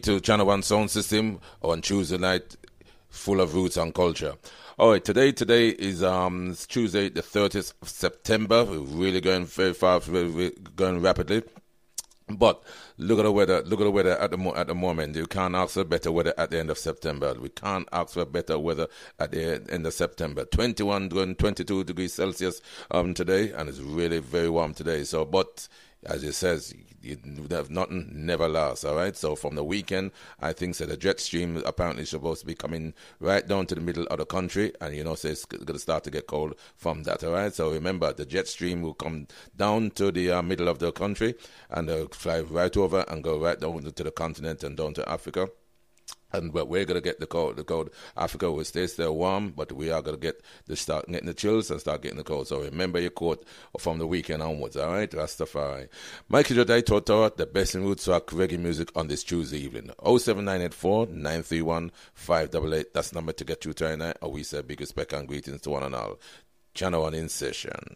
to Channel One Sound System on Tuesday night, full of roots and culture. All right, today is Tuesday, the 30th of September. We're really going very fast, we're going rapidly. But look at the weather. Look at the weather at the moment. You can't ask for better weather at the end of September. We can't ask for better weather at the end of September. 21 going 22 degrees Celsius today, and it's really very warm today. So, but as it says, nothing never lasts, all right? So from the weekend, I think the jet stream apparently is supposed to be coming right down to the middle of the country, and so it's going to start to get cold from that, all right? So remember, the jet stream will come down to the middle of the country and fly right over and go right down to the continent and down to Africa. But we're going to get the cold. Africa will stay still warm, but we are going to start getting the chills and start getting the cold. So remember your coat from the weekend onwards, all right? Rastafari. Mikey Jodai Toto, the best in roots rock reggae music on this Tuesday evening. 07984 931 588. That's the number to get you tonight. And we say big respect and greetings to one and all. Channel One in session.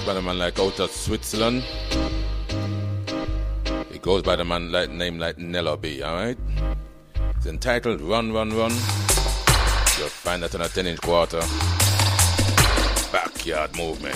goes by the man like out of Switzerland. It goes by the man like name like Nella B, alright? It's entitled Run, Run, Run. You'll find that on a 10-inch quarter. Backyard Movement.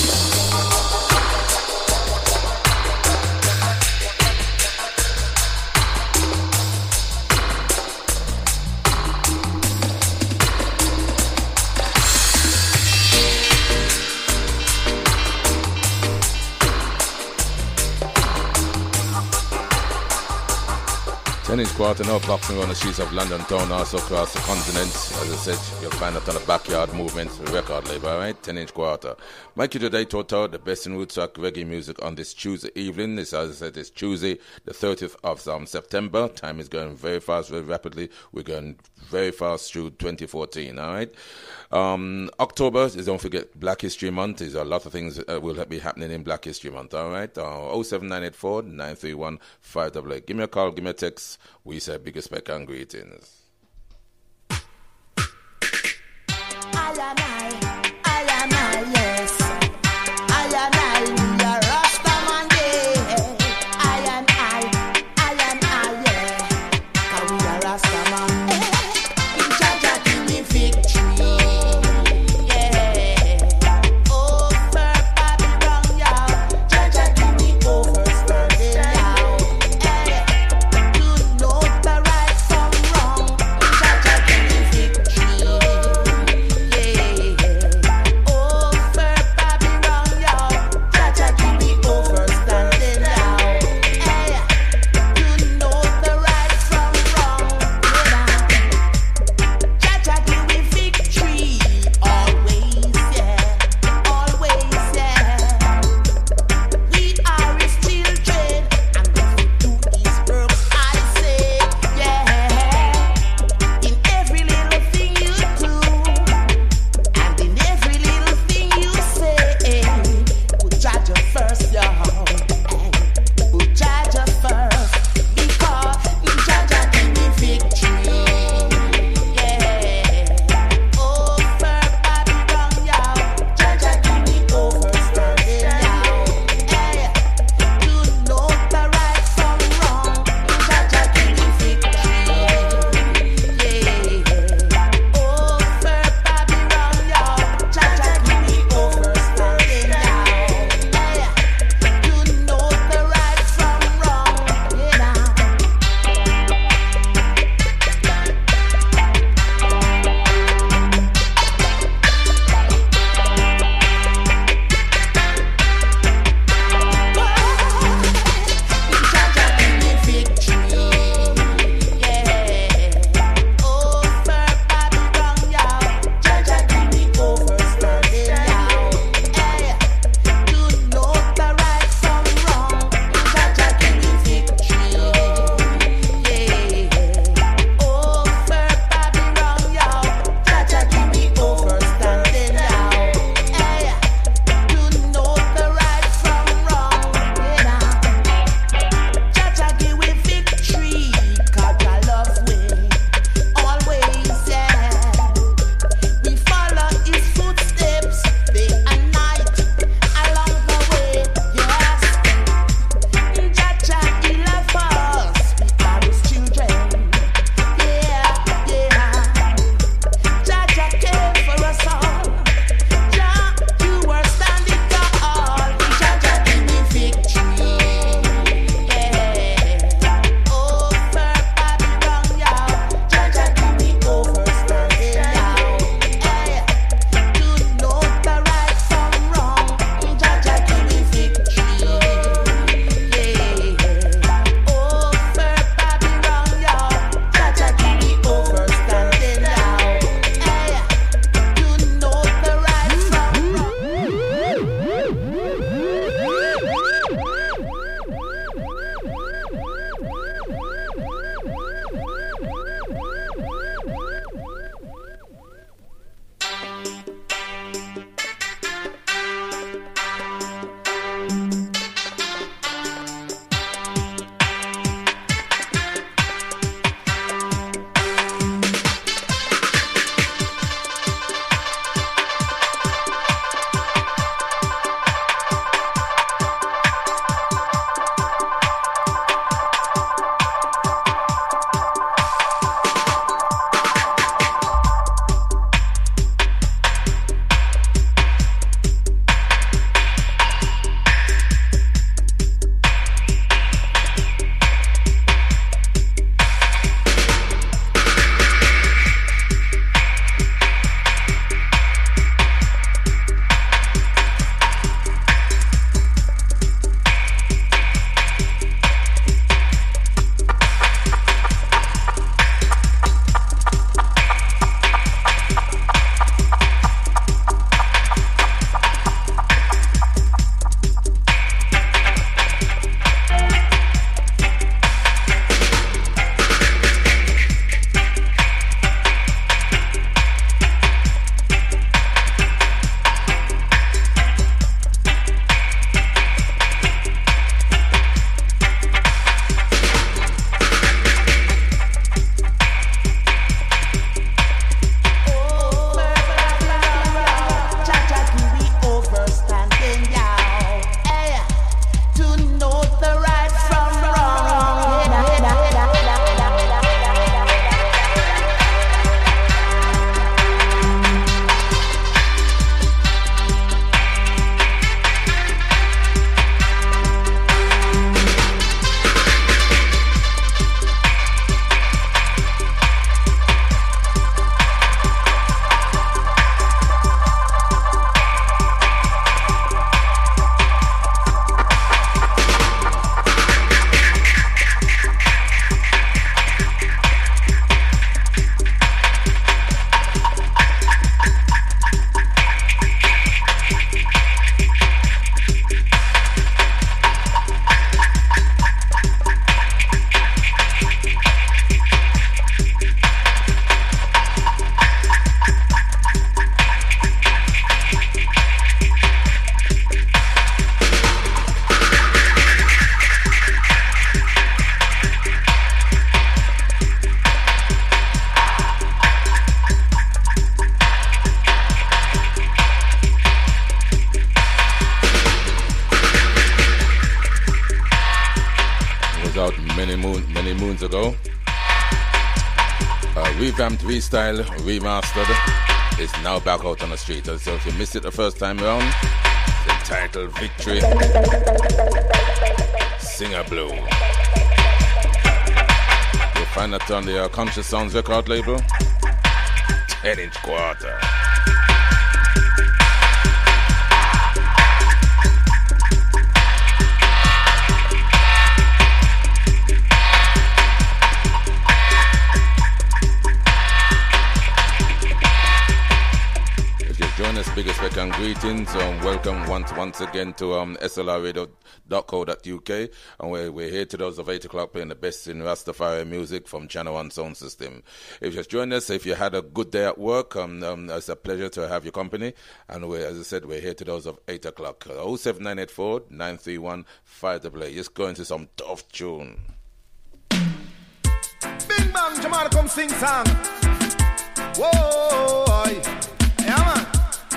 10-inch quarter now boxing around the streets of London town, also across the continent. As I said, you'll find it on the Backyard Movement record label, alright? 10-inch quarter. Mikey today, Total, the best in roots rock reggae music on this Tuesday evening. This, as I said, is Tuesday, the 30th of September. Time is going very fast, very rapidly. We're going very fast through 2014, alright? October is, don't forget, Black History Month. There's a lot of things will be happening in Black History Month, alright? 07984 931 588. Give me a call, give me a text. We say big respect and greetings. Yeah. was out many moons ago. Revamped, restyled, remastered. It's now back out on the street. So if you missed it the first time around, it's entitled Victory. Singer Blue. You'll find that on the Conscious Sounds record label. 10-inch quarter. Join us, big respect and greetings. Welcome once again to slrradio.co.uk, and we're here to those of 8 o'clock playing the best in Rastafari music from Channel 1 Sound System. If you just joined us, if you had a good day at work, it's a pleasure to have your company. And as I said, we're here to those of 8 o'clock. 07984 931 588. Just going to some tough tune. Bing bang, Jamal come sing song. Whoa, yeah man.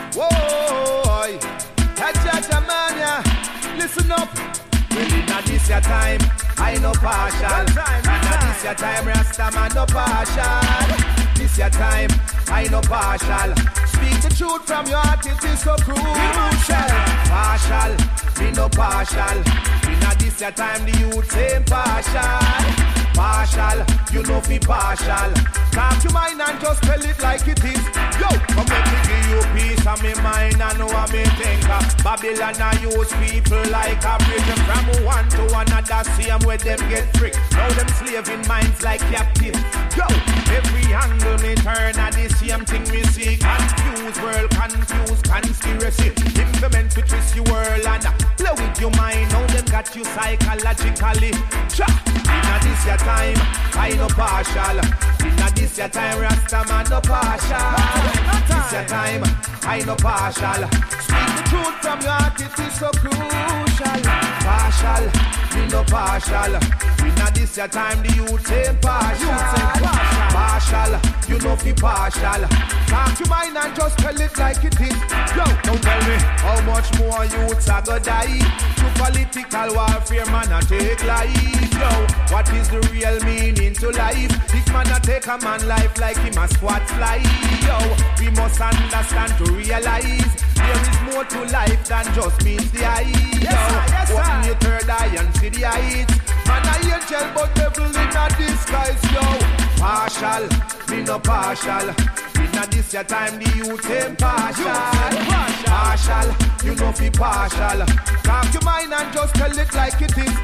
Whoa, cha man, yeah. Listen up. Well, inna this your time, I no partial. Inna this your time, Rasta man no partial. This your time, I no partial. Speak the truth from your heart, it is so crucial. Partial, me no partial. Inna this your time, the youth ain't partial. Partial, you know fi partial. Talk to mine and just tell it like it is. Yo, come let me give you peace of me mind and what me think. Babylon I use people like a bridge from one to another. See them where them get tricked. Now them slaving minds like captives. Yo, every angle me turn at the same thing me see. Confused world, confused conspiracy. Implement to twist your world and play with your mind. Now them got you psychologically. Cha, inna this your time, I no partial. Inna this your time, Rasta man no partial. This your time, I no partial. Speak the truth from your heart, it is so crucial. Partial, me no partial. Inna this your time, the youth ain't partial. Partial, you know fi partial. Talk your mind and just tell it like it is. Yo, don't tell me how much more youths are gonna die. Through political warfare, man, I take life. Yo, what is the real meaning to life? This man a take a man life like him a squat fly. Yo, we must understand to realize there is more to life than just meets the eye. Yo, open your third eye and see the heights. Man a angel but devil in a disguise. Yo, partial, me no partial. Inna this your time, the youth ain't partial. Partial, you know fi partial. Talk your mind and just tell it like it is.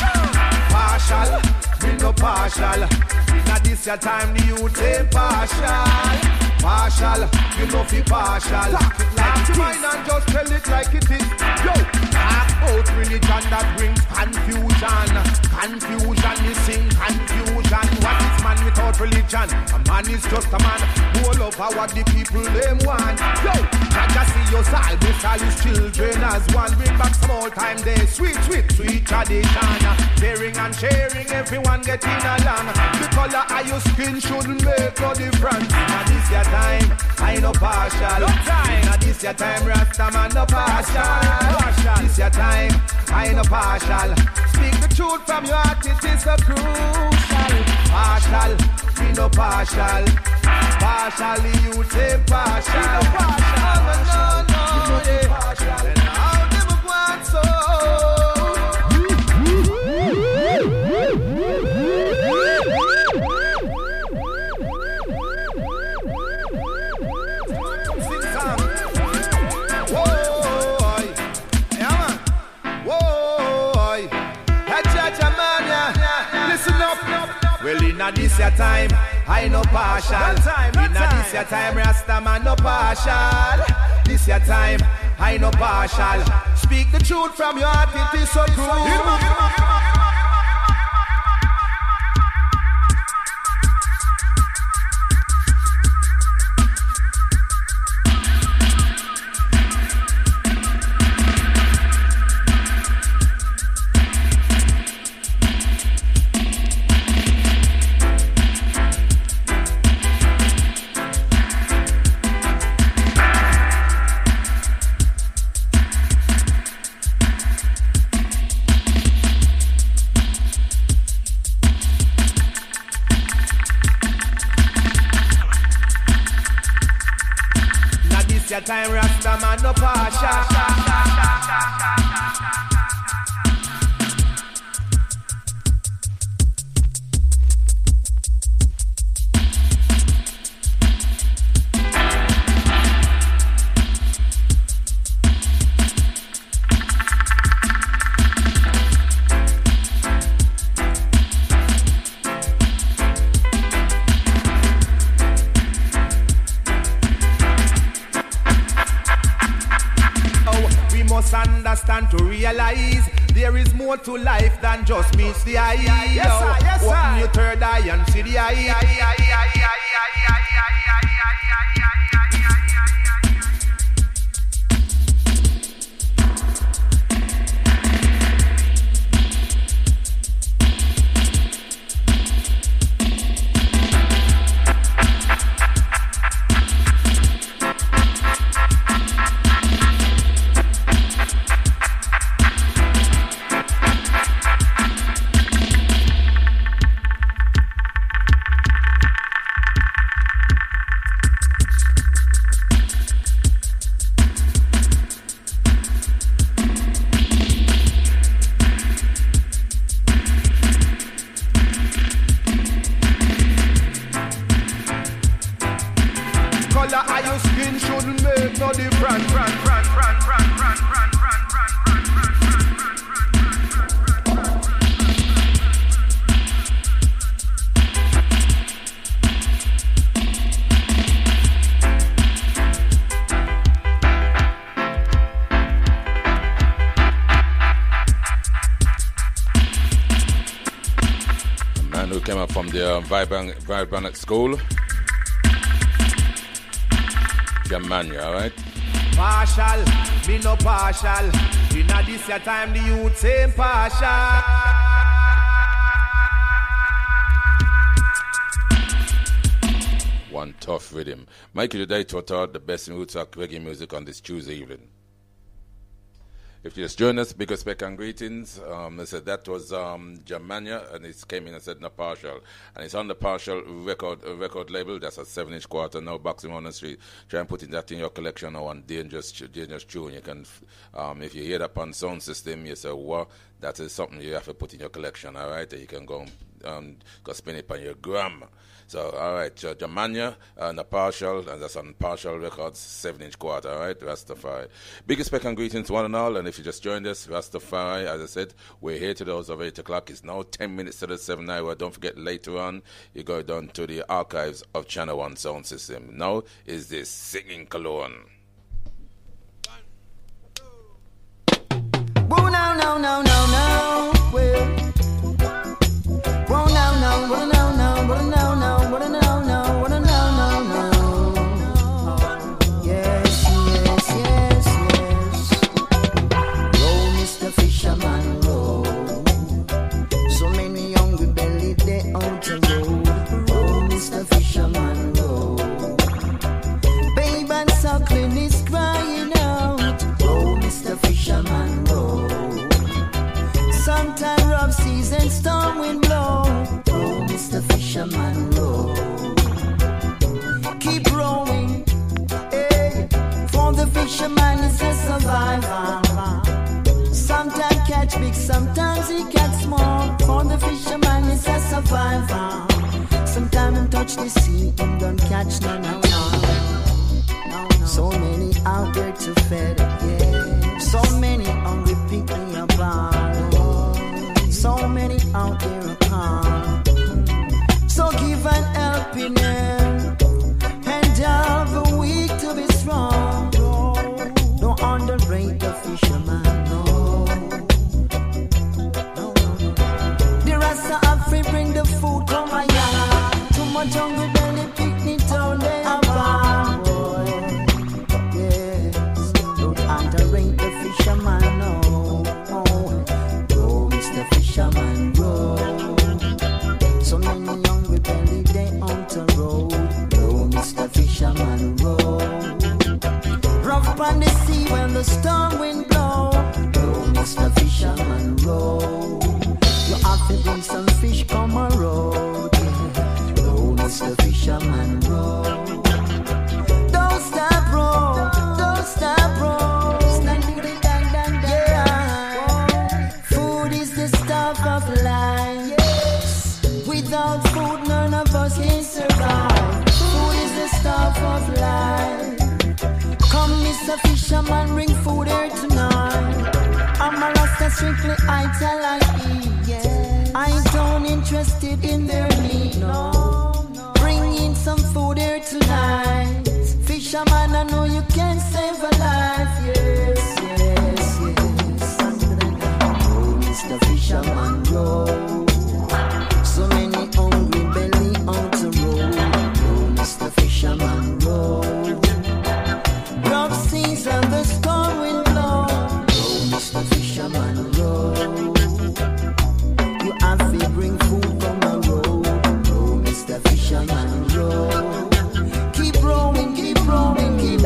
Partial, me no partial. Inna this your time, the youth ain't partial. Partial, you know fi partial. Talk your mind and just tell it like it is. Yo, talk about religion that brings confusion. Confusion, you sing confusion. What is man without religion? A man is just a man who love what the people them want. Yo, Jaja see your side, this all his children as one. Bring back small time day, sweet tradition. Sharing and sharing, everyone getting along. The color of your skin shouldn't make no difference. Now this your time, I no partial. Now this your time, Rasta man no partial. This your time, I no partial. Speak the truth from your heart, it is so crucial. Partial, we no partial. Partially you take partial. No, yeah. And how them want so. Sing song. Whoa, yeah man. Whoa, cha man, yeah. Listen up. Well, inna this your time, I no partial. Inna this your time, Rasta man no partial. This your time, I no partial. Speak the truth from your heart, it is so cruel. your time, Rasta man, no partial. Understand to realize there is more to life than just meets the eye. Yes, sir, yes, sir. Open your third eye and see the eye. Vibrant School. Germania, alright? Partial, me no partial. Inna this your time, the youth same partial. One tough rhythm. Mikey today taught out the best roots of reggae music on this Tuesday evening. If you just joined us, big respect and greetings. I said that was Germania, and it came in and said no partial. And it's on the partial record label. That's a 7-inch quarter, no boxing on the street. Try and put that in your collection or one dangerous tune. You can, if you hear that on sound system, you say, well, that is something you have to put in your collection, all right? You can go spin it on your gram. So, all right, Germania and the partial, and that's on partial records, 7-inch quarter, all right, Rastafari. Big respect and greetings to one and all, and if you just joined us, Rastafari, as I said, we're here to those of 8 o'clock. It's now 10 minutes to the 7 hour. Don't forget, later on, you go down to the archives of Channel 1 sound system. Now is this Singing Cologne. Whoa, no, no, no, no, no, well. Whoa, no, no, no, no, no, no, no. Fisherman row. Keep rowing, hey, for the fisherman is a survivor. Sometimes catch big, sometimes he catch small. For the fisherman is a survivor. Sometimes him touch the sea and don't catch none. No. So many out there to feed, yeah. So many hungry people about. So many out there apart. So give an helping hand and tell the weak to be strong. Don't underrate the fisherman, no. The Rasta Afri bring the food, come my yard. Too much hungry belly picnic town they are bad, boy. Yes, don't underrate the fisherman, no. Oh, Mr. Fisherman, row. So many hungry belly they on the road. Oh, Mr. Fisherman, row. Rough on the sea when the storm wind blow. Oh, Mr. Fisherman, row. You have to bring some fish come a road. Oh, Mr. Fisherman, row. strictly Italian. Yeah. I don't interested in their meat. No. Bring in some food here tonight. Fisherman, I know you can save a life. Yes, yes, yes. Oh, Mr. Fisherman, roll. So many hungry belly on the road. Oh, Mr. Fisherman, roll. Rough seas and the storm will blow. Oh, Mr. Fisherman, roll. You have to bring food from the road. Oh, Mr. Fisherman, roll. Keep rowing, keep rowing, keep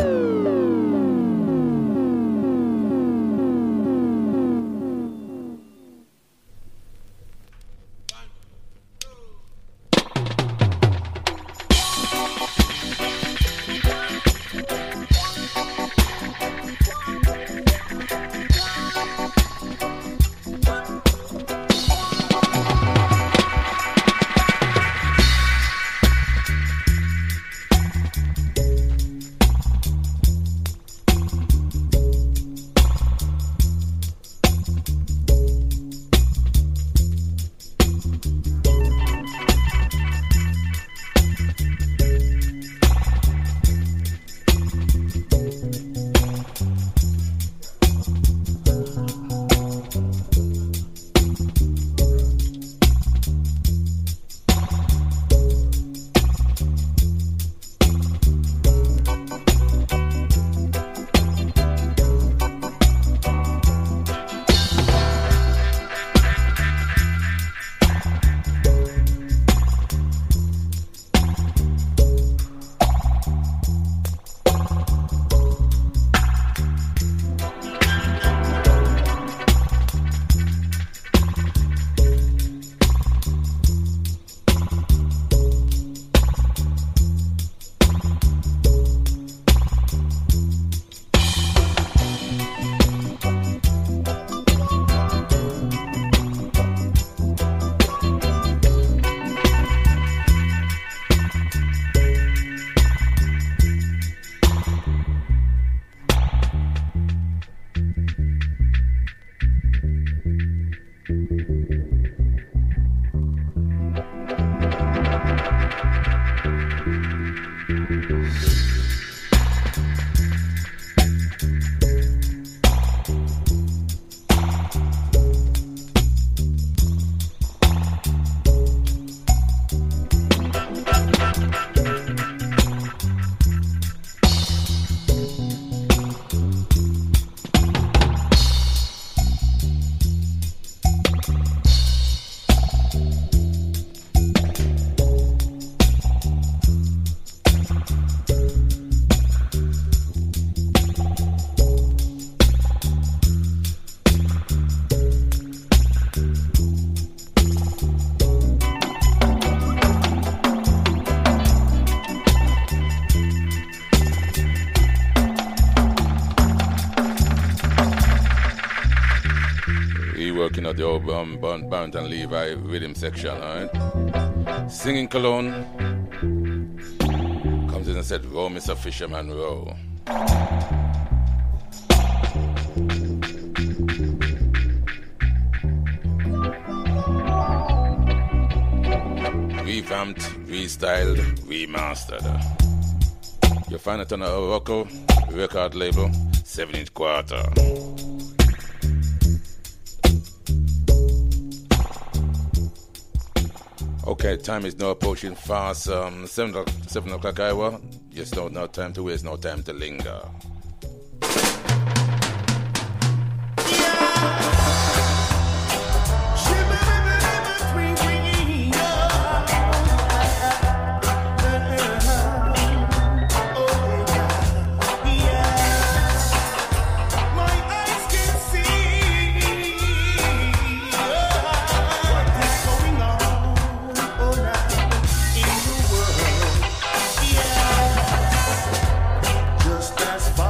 working at the old Barrington Levi rhythm section, alright? Singing Cologne comes in and said, "Row, Mr. Fisherman, row." Revamped, restyled, remastered. You'll find it on a Rocco record label, 7-inch quarter. Okay, time is now approaching fast. 7 o'clock hour. Just no time to waste, no time to linger. Just as far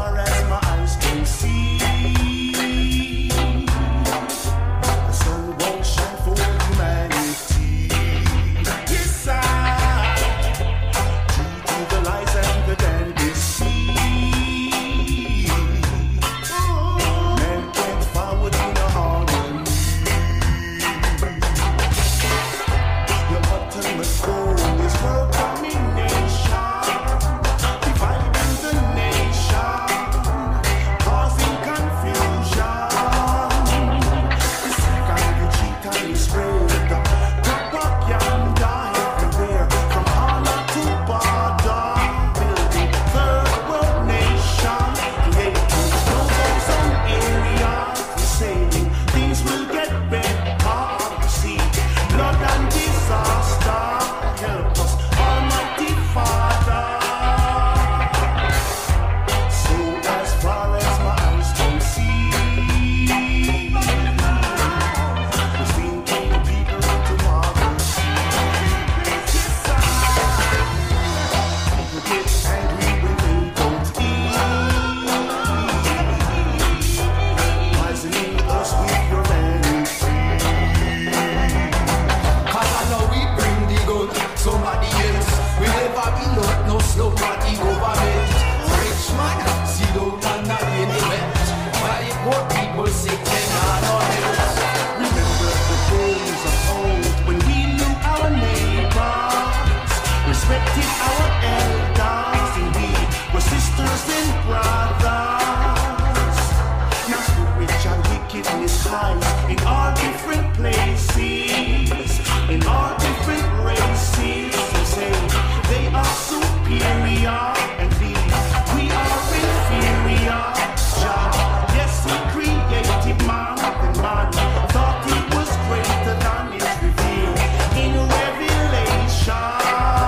rise in all different places, in all different races. They say they are superior and we are inferior. Jah, yes, he created man, the man thought he was greater than his revealed in Revelation.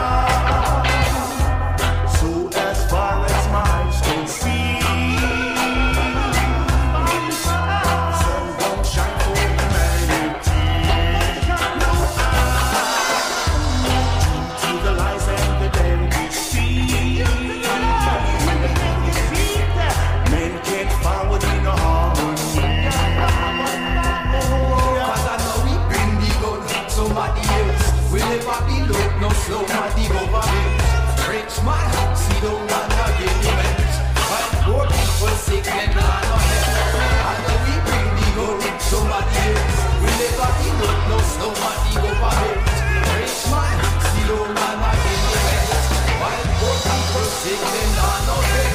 So as far as my eyes can see, sun don't shine for humanity. No eye to the lies and the deceit. Men can't forward in a harmony. Cause I know we bring the gun, somebody else will never be look, no slow man, the government. Rich man, see don't want to get the rent. But poor people sick and not no help. I know we bring the gun, somebody else will never be look, no slow man, the government. Rich man, see don't want to get the rent. But poor people sick and not no help.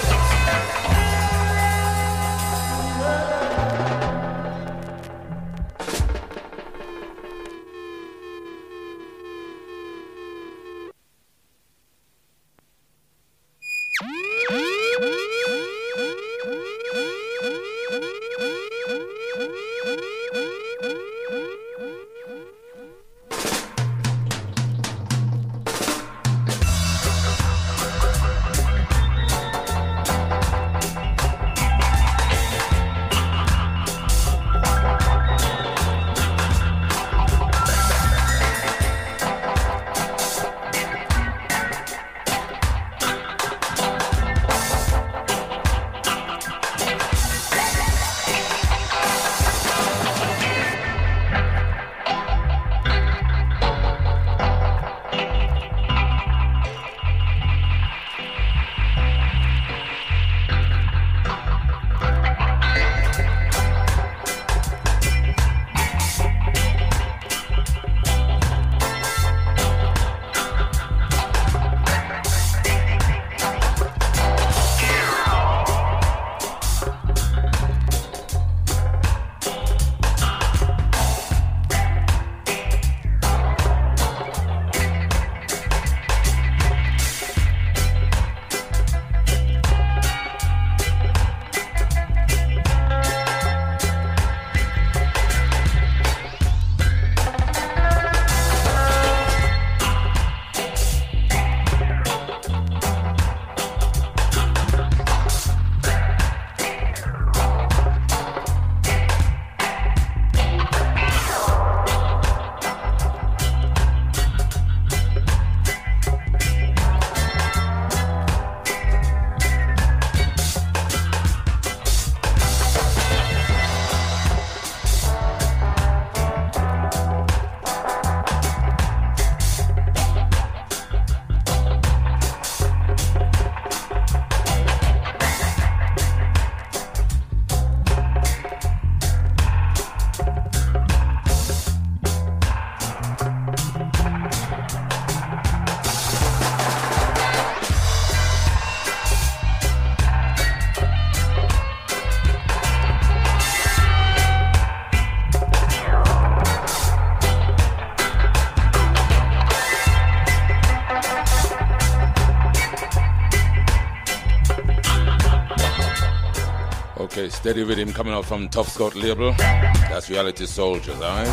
Okay, steady rhythm coming out from Tough Scout label. That's Reality Soldiers, alright?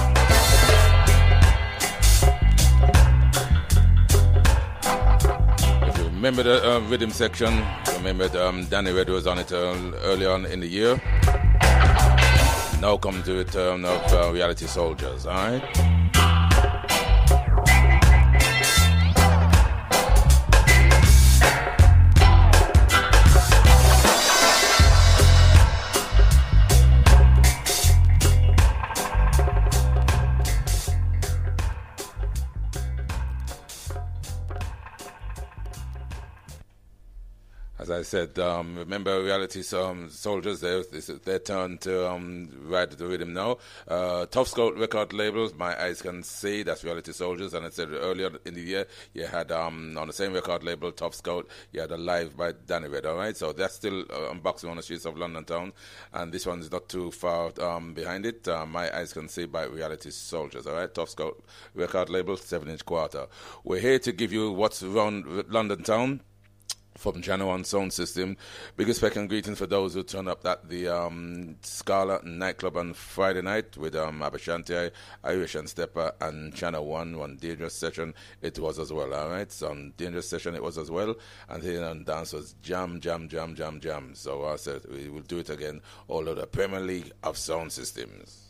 If you remember the rhythm section, remember Danny Red was on it early on in the year. Now come to the turn of Reality Soldiers, alright? As I I said, remember reality soldiers, it's their turn to ride the rhythm now. Tough Scout record labels, My Eyes Can See, that's reality soldiers. And I said earlier in the year, you had on the same record label, Tough Scout, you had a live by Danny Red, all right? So that's still unboxing on the streets of London town. And this one is not too far behind it. My Eyes Can See by reality soldiers, all right? Tough Scout record label, 7-inch quarter. We're here to give you what's around London town from Channel One Sound System. Big respect and greetings for those who turn up at the Scala nightclub on Friday night with Abashanti, Irish and Stepper, and Channel One Dangerous session. It was as well, all right? So on Dangerous session it was as well. And then on dance was jam. So I said we will do it again all over the Premier League of Sound Systems.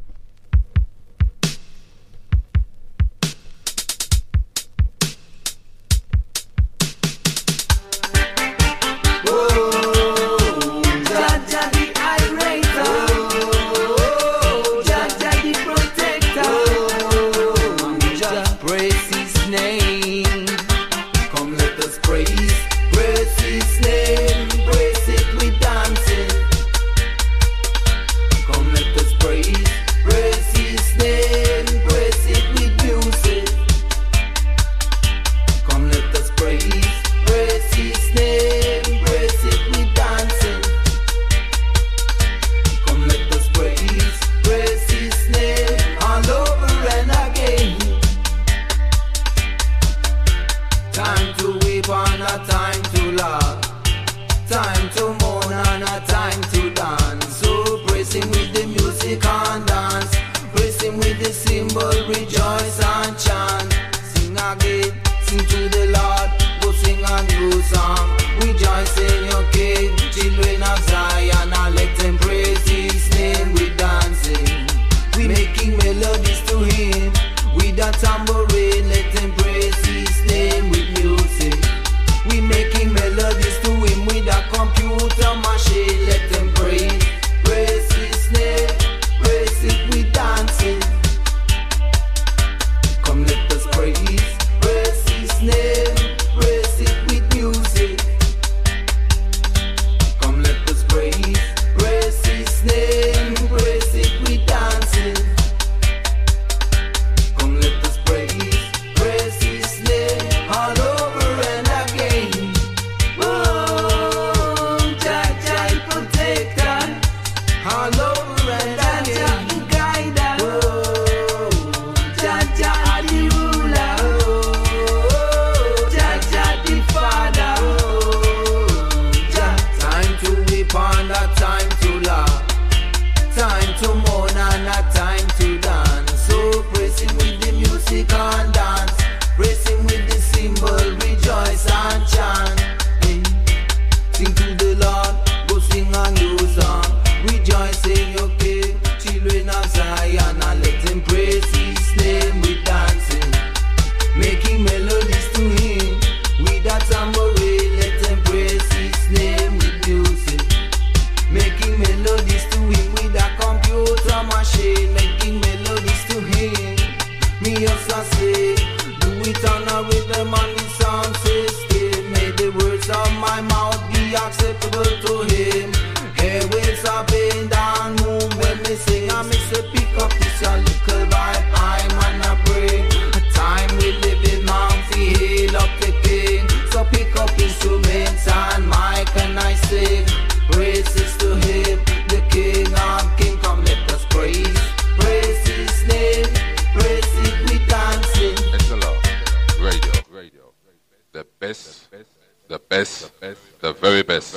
The very best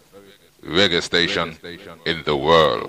reggae station in the world.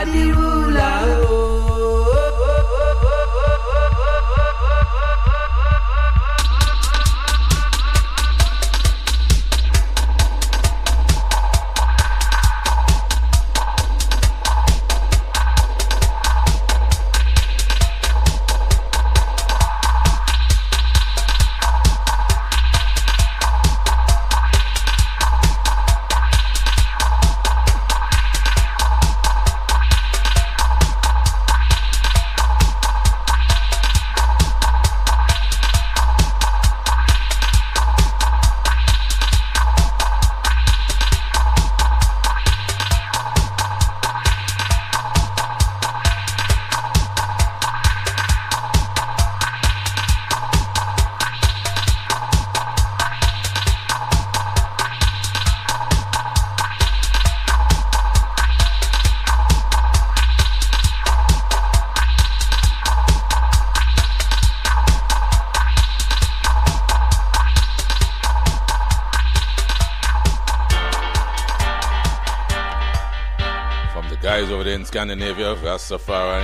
are the ruler. Over there in Scandinavia, Rastafari.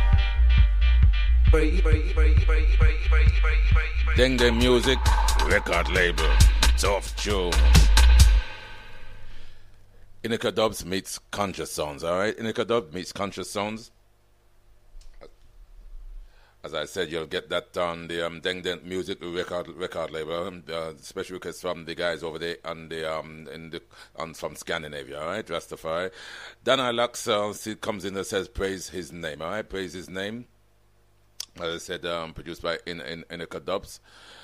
Deng Deng Music record label, Tough Tune. Inika Dubs meets Conscious Sounds, alright? Inika Dubs meets Conscious Sounds. As I said, you'll get that on the Deng Deng Music record label. Special requests from the guys over there on the from Scandinavia, all right, Rastafari. Dana Lux comes in and says, praise his name, all right, praise his name. As I said, produced by Inika Dubs.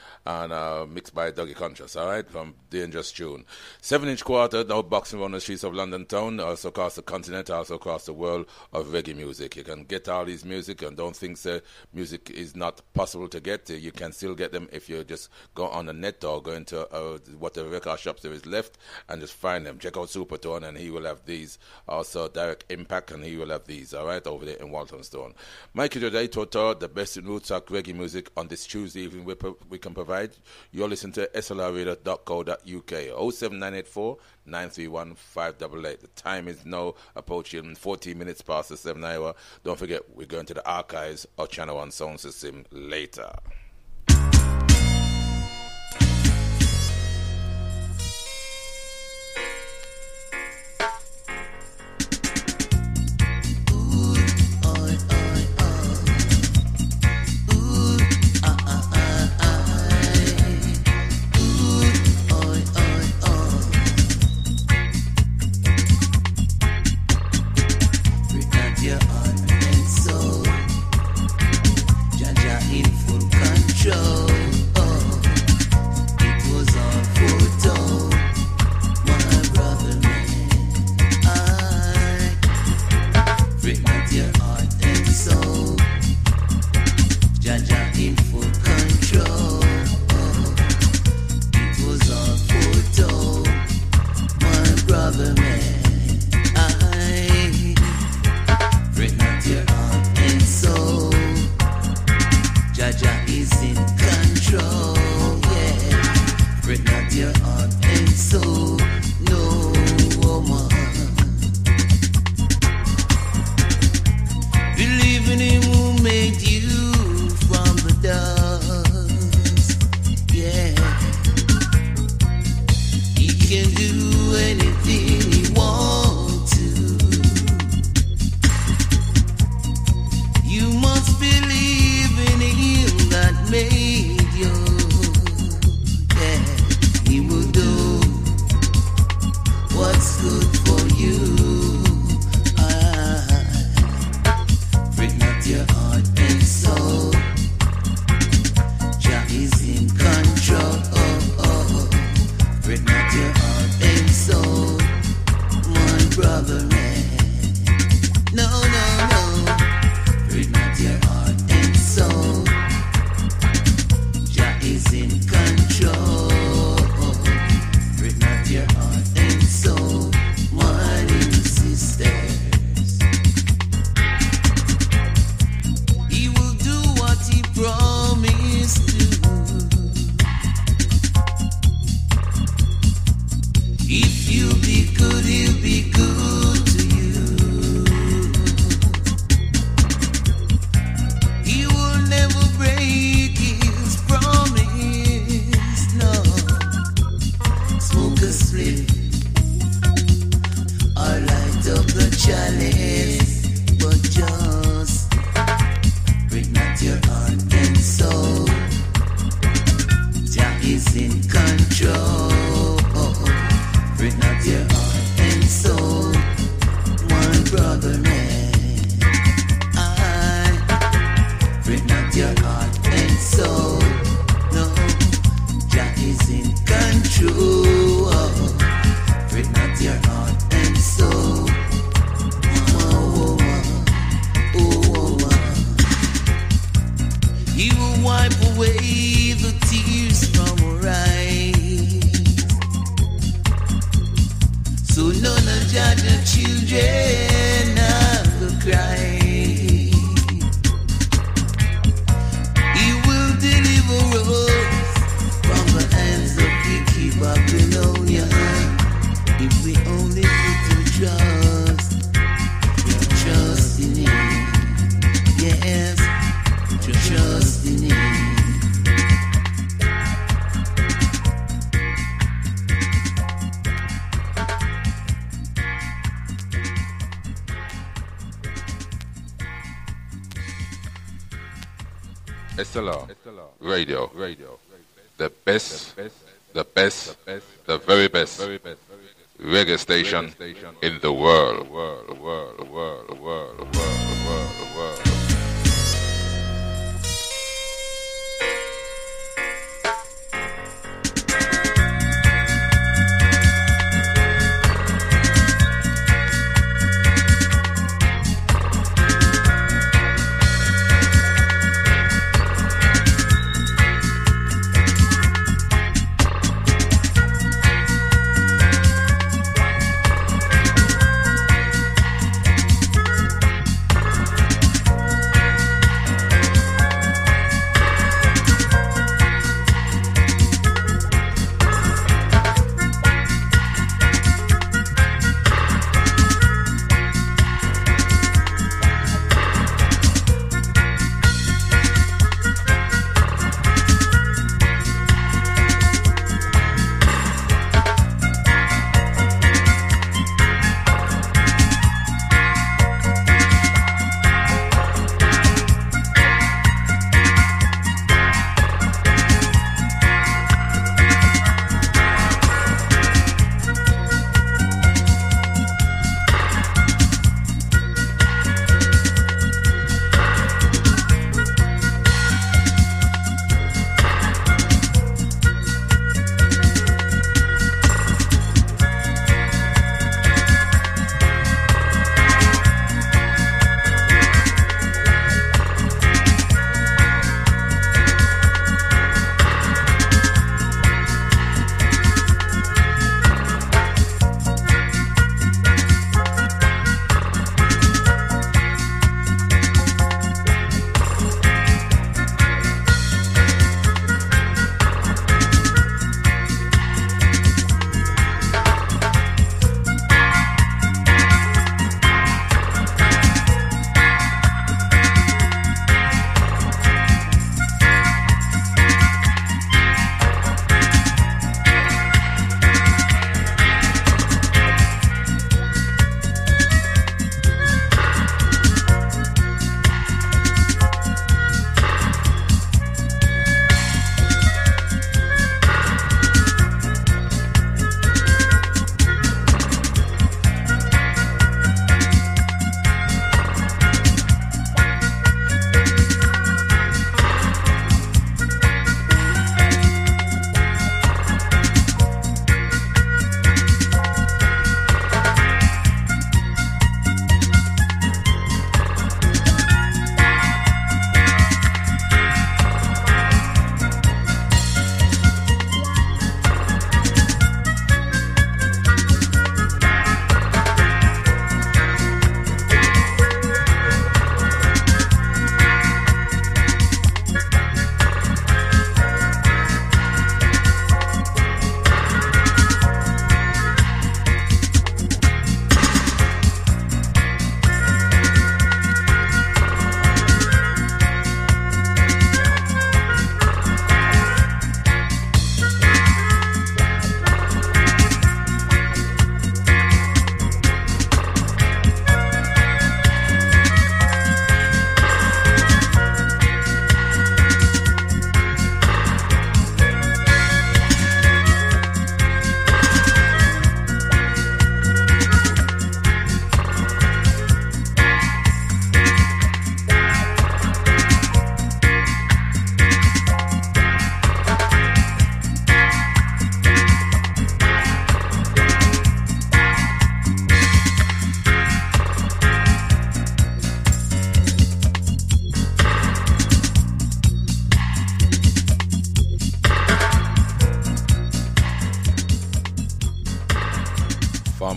And mixed by Dougie Conscious, all right, from Dangerous Tune. 7-inch quarter, now boxing around the streets of London town, also across the continent, also across the world of reggae music. You can get all these music, and don't think music is not possible to get. You can still get them if you just go on the net or go into whatever record shops there is left and just find them. Check out Supertone, and he will have these. Also Direct Impact, and he will have these, all right, over there in Walthamstow. Mikey today, Toto, the best in roots rock reggae music on this Tuesday evening we can provide. You're listening to slrradio.co.uk 07984 931 588. The time is now approaching 14 minutes past the 7 hour. Don't forget, we're going to the archives of Channel 1 sound system later. If you be good, he'll be good to chalice, but just break not your heart and soul. Jah is in control. Break not your heart and soul. One brother man, break not your heart and soul. No, Jah is in control. Break not your heart and soul. He will wipe away the tears from our eyes, so none of Jah's children have to cry. He will deliver us from the hands of wicked Babylonia, if we only put our trust in Him. Yes, trust in Him. SLR Radio, the best, the very best reggae station in the world.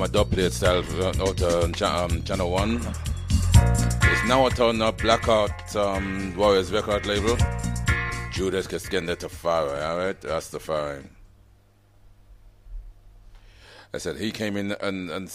a dub plate style out Channel 1. It's now out on Blackout Warriors record label. Judas Kaskender Tafari, alright? That's Tafari. I said he came in and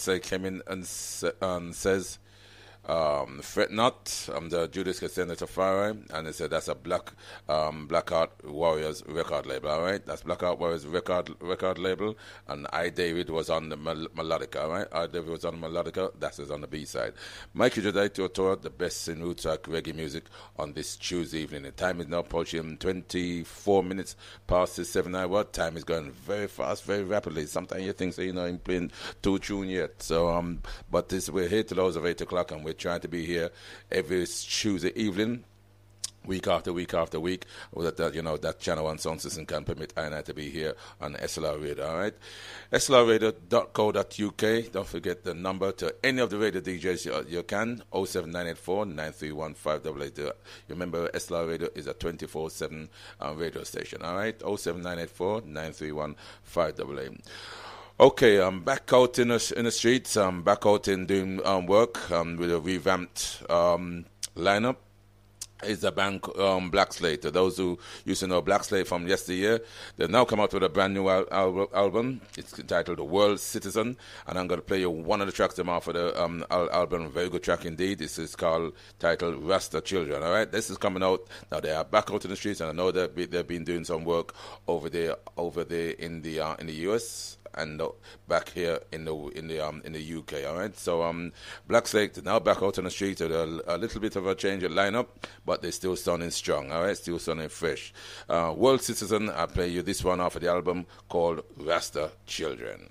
says, fret not, I'm the Judas Kaskender Tafari, and he said that's a Blackout Warriors record label, alright? That's Blackout Warriors record label, and I David was on the melodica, alright? I David was on the melodica, that is on the B side. Mikey Jedi to tour the best in roots rock reggae music on this Tuesday evening. The time is now approaching 24 minutes past the 7 hour. Time is going very fast, very rapidly. Sometimes you think, so, you know, I'm playing two tune yet. So, but we're here till those of 8 o'clock, and we're trying to be here every Tuesday evening, week after week after week, that you know, that Channel 1 sound system can permit I and I to be here on SLR Radio, all right? SLRradio.co.uk. Don't forget the number to any of the radio DJs you can, 07984 931 588. You remember, SLR Radio is a 24/7 radio station, all right? 07984 931 588. Okay, I'm back out in the streets. I'm back out in doing work with a revamped lineup. It's the band Black Slate. To those who used to know Black Slate from yesteryear, they've now come out with a brand new album. It's entitled The World Citizen, and I'm going to play you one of the tracks them off of the album. A very good track indeed. This is titled Rasta Children. All right, this is coming out now. They are back out in the streets, and I know that they've been doing some work over there in the US. And back here in the UK, all right. So Black Slate now back out on the street with a little bit of a change of lineup, but they're still sounding strong, all right. Still sounding fresh. World Citizen. I'll play you this one off of the album called Rasta Children.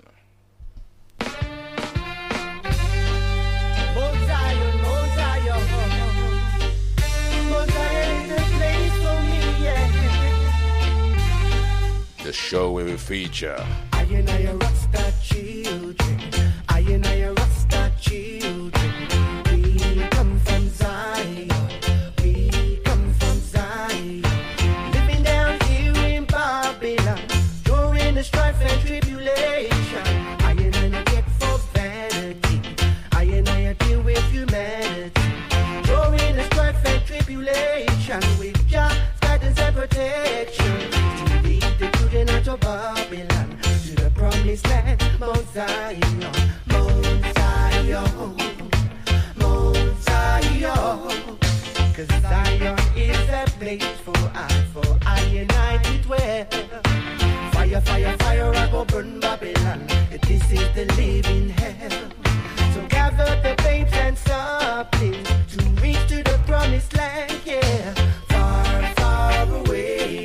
The show where we feature I and I Rasta children. I and I Rasta children. We come from Zion. We come from Zion. Living down here in Babylon, during the strife and tribulation. I and I not get for vanity. I and I deal with humanity. During the strife and tribulation, with God's guidance and protection. Out of Babylon to the promised land, Mount Zion, Mount Zion, Mount Zion. 'Cause Zion is a place for I and I to dwell. Fire, fire, fire, I go burn Babylon. This is the living hell. So gather the babes and sucklings to reach to the promised land, yeah. Far, far away.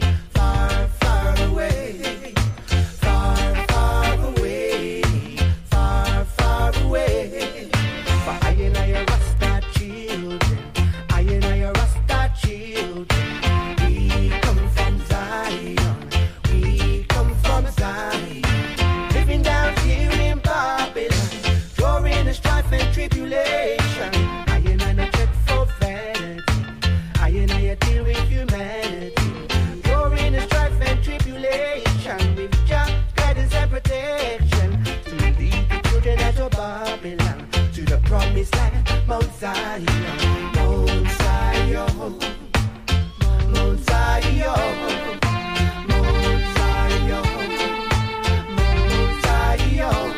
Tribulation, I and I not check for vanity. I and I deal with humanity. During the strife and tribulation, with God's guidance and protection, to lead the children out of Babylon to the promised land, Mount Zion, Mount Zion, Mount Zion, Mount Zion, Mount Zion.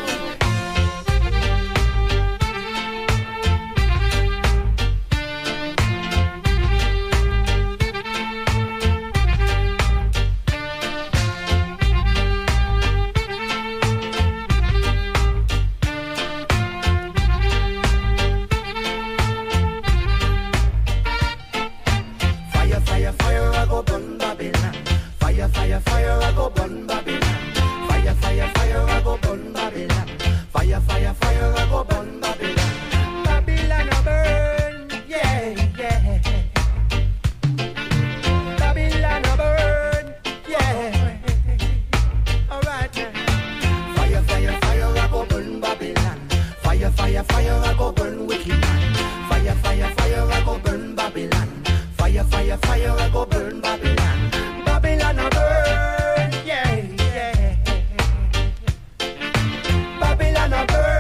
Fire, fire, I go burn Babylon. Fire, fire, fire, I go burn Babylon. Fire, fire, fire, I go burn Babylon. Babylon a burn, yeah, yeah. Babylon a burn, yeah. Alright, yeah. Fire, fire, fire, I go burn Babylon. Fire, fire, fire, I go burn wicked man. Fire, fire, fire, I go burn Babylon. Fire, fire, fire, I go burn Babylon. Babylon a burn, yeah, yeah. Babylon a burn.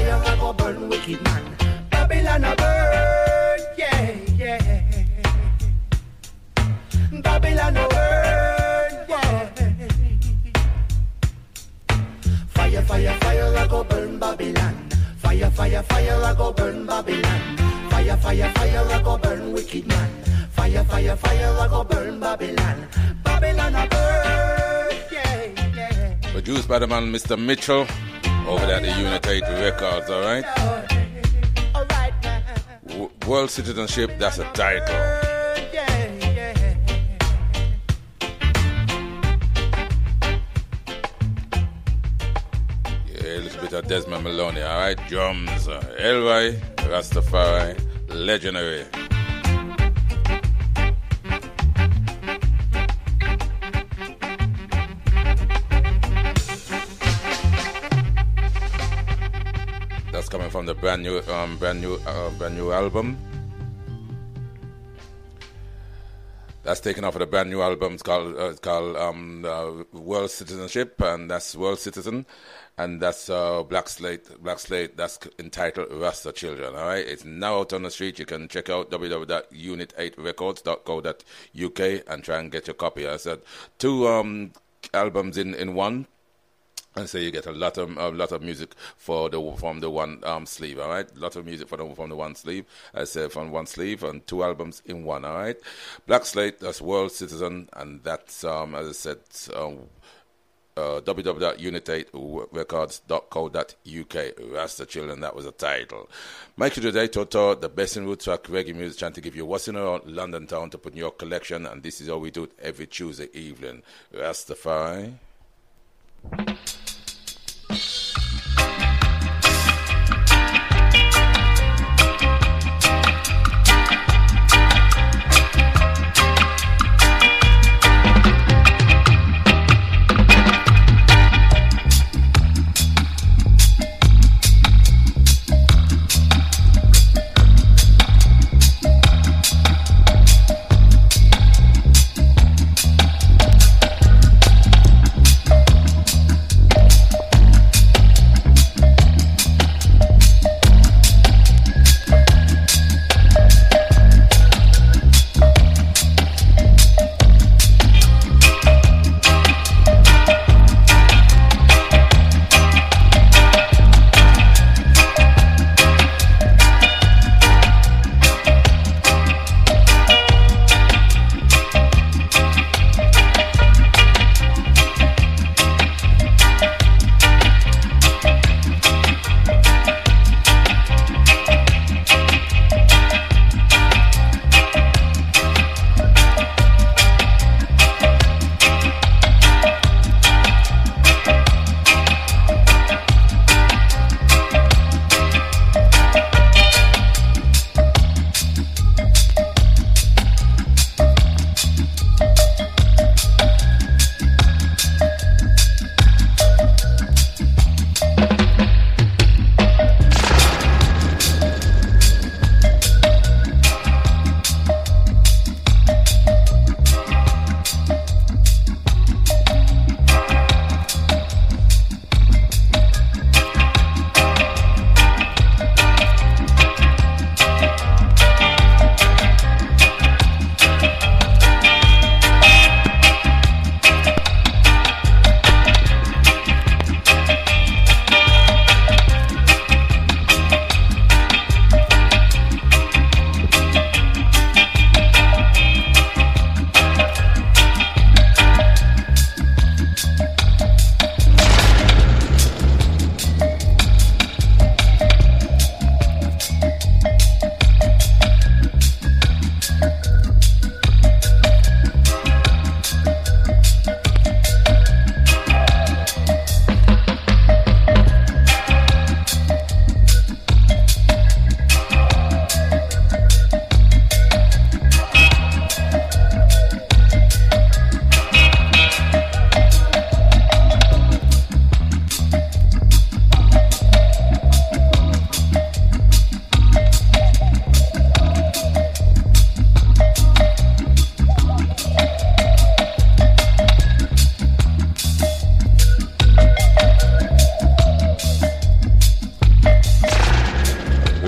fire that go burn wicked man. Babylon a burn, yeah, yeah. Babylon a burn, yeah. Fire, fire, fire that go burn Babylon. Fire, fire, fire that go burn Babylon. Fire, fire, fire that go burn wicked man. Fire, fire, fire that go burn Babylon. Babylon a burn, yeah, yeah. Produced by the man Mr. Mitchell over there at the Unit 8 Records, alright? World Citizenship, that's a title. Yeah, a little bit of Desmond Maloney, alright? Drums, Elroy, Rastafari, legendary. That's coming from the brand new album. That's taken off of the brand new album. It's called World Citizenship, and that's World Citizen, and that's Black Slate. That's entitled Rasta Children. All right, it's now out on the street. You can check out www.unit8records.co.uk and try and get your copy. I said 2 albums in one. And so you get a lot of music from the one sleeve, all right? A lot of music from the one sleeve. I said from one sleeve and 2 albums in one, all right? Black Slate, that's World Citizen, and that's as I said, www.unit8records.co.uk. Rasta Children, that was the title. Mikey today, Toto, the best in roots rock reggae music, trying to give you what's in around London town to put in your collection, and this is how we do it every Tuesday evening. Rastafari.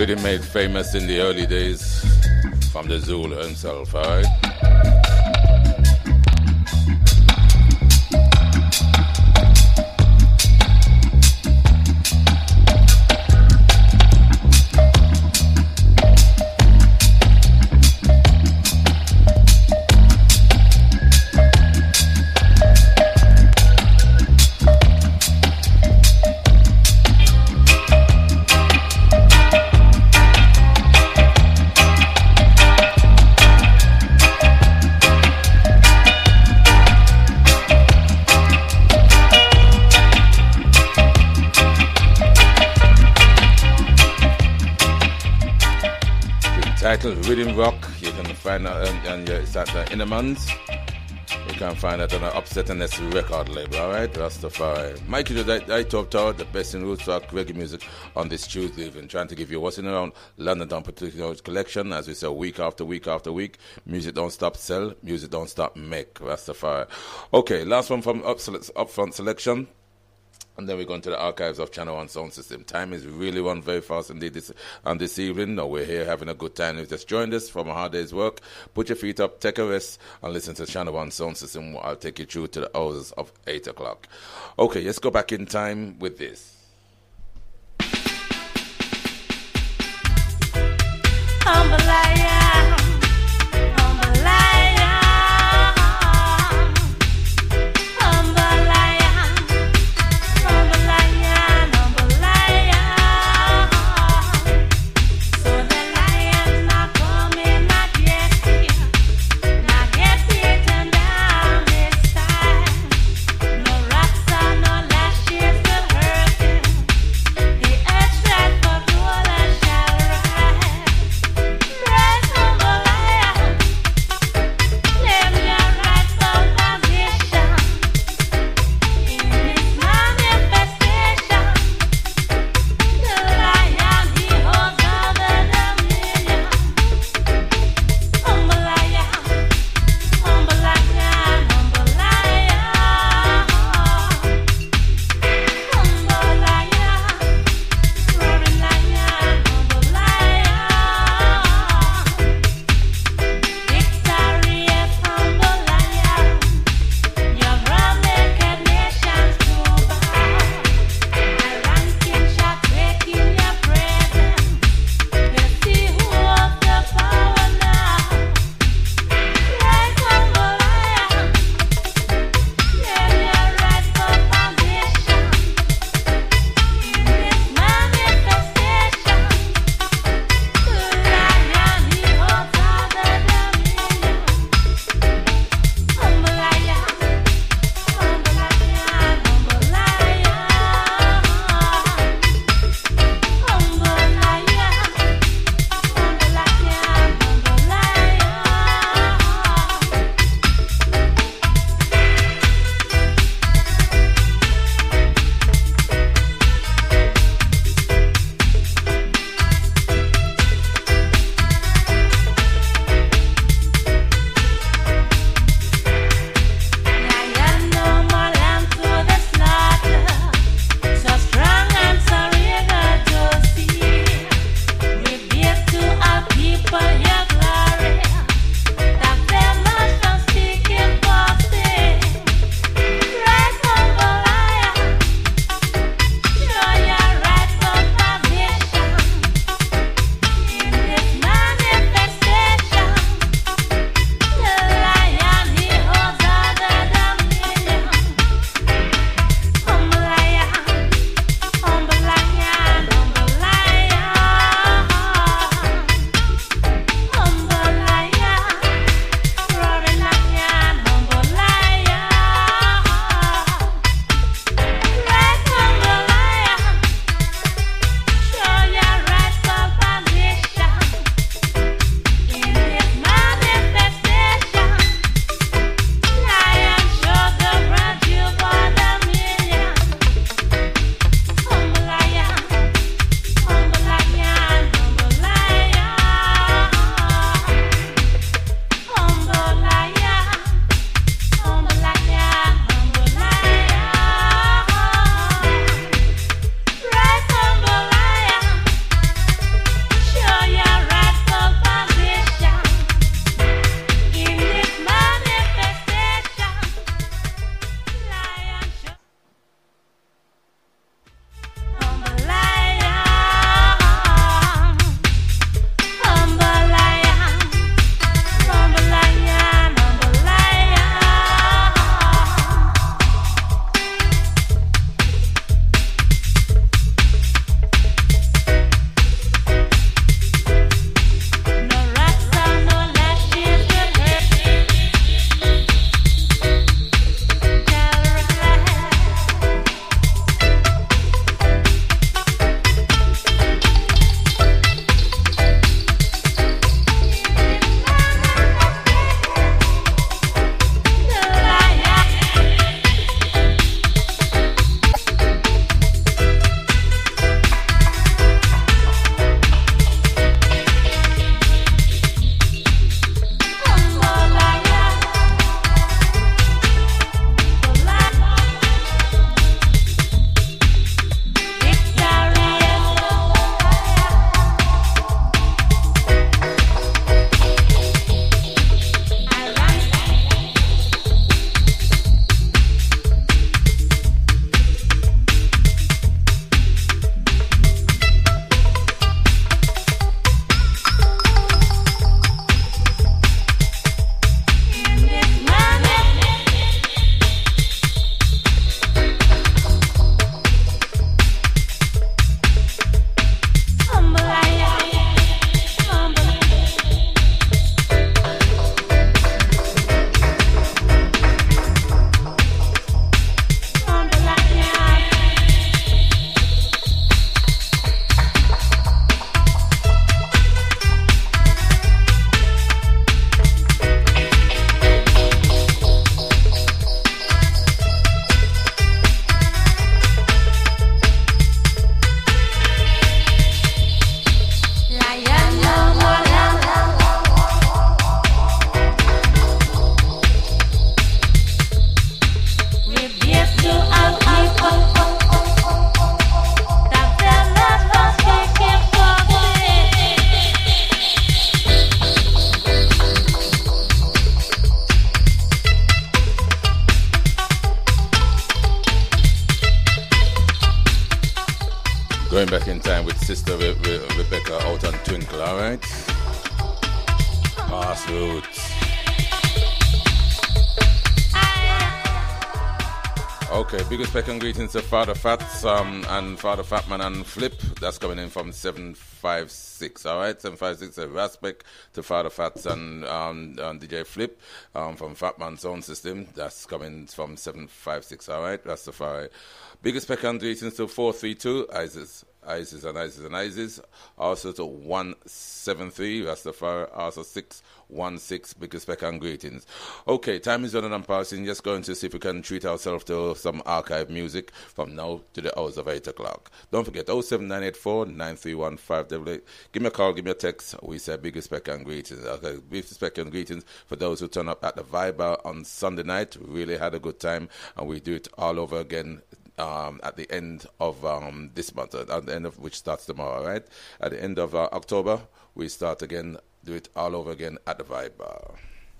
really made famous in the early days from the Zulu himself, alright? Titled Rhythm Rock. You can find that and it's at the Innermans. You can find that on the Upset and S record label, alright? Rastafari. Mikey I Top Tower, the best in roots rock reggae music on this Tuesday evening. Trying to give you what's in around London Down particular collection, as we say, week after week after week. Music don't stop sell, music don't stop make. Rastafari. Okay, last one from Upfront Selection. And then we're going to the archives of Channel One Sound System. Time is really run very fast indeed this evening. No, we're here having a good time. If you just joined us from a hard day's work, put your feet up, take a rest, and listen to Channel One Sound System. I'll take you through to the hours of 8 o'clock. Okay, let's go back in time with this. Right. Going back in time with Sister Rebecca out on Twinkle, alright? Grassroots. Okay, biggest respect and greetings to Father Fats and Father Fatman and Flip. That's coming in from 756, alright? 756, respect to Father Fats and DJ Flip from Fatman Sound System. That's coming from 756, alright? That's the far. Biggest respect and greetings to 432, ISIS. Also to 173, that's the far. Also 616, biggest respect and greetings. Okay, time is running and passing. Just going to see if we can treat ourselves to some archive music from now to the hours of 8 o'clock. Don't forget, 07984-931588. Give me a call, give me a text. We say big respect and greetings. Okay, big respect and greetings for those who turn up at the Viber on Sunday night. We really had a good time, and we do it all over again at the end of this month, at the end of which starts tomorrow, right? At the end of October, we start again, do it all over again at the Vibe.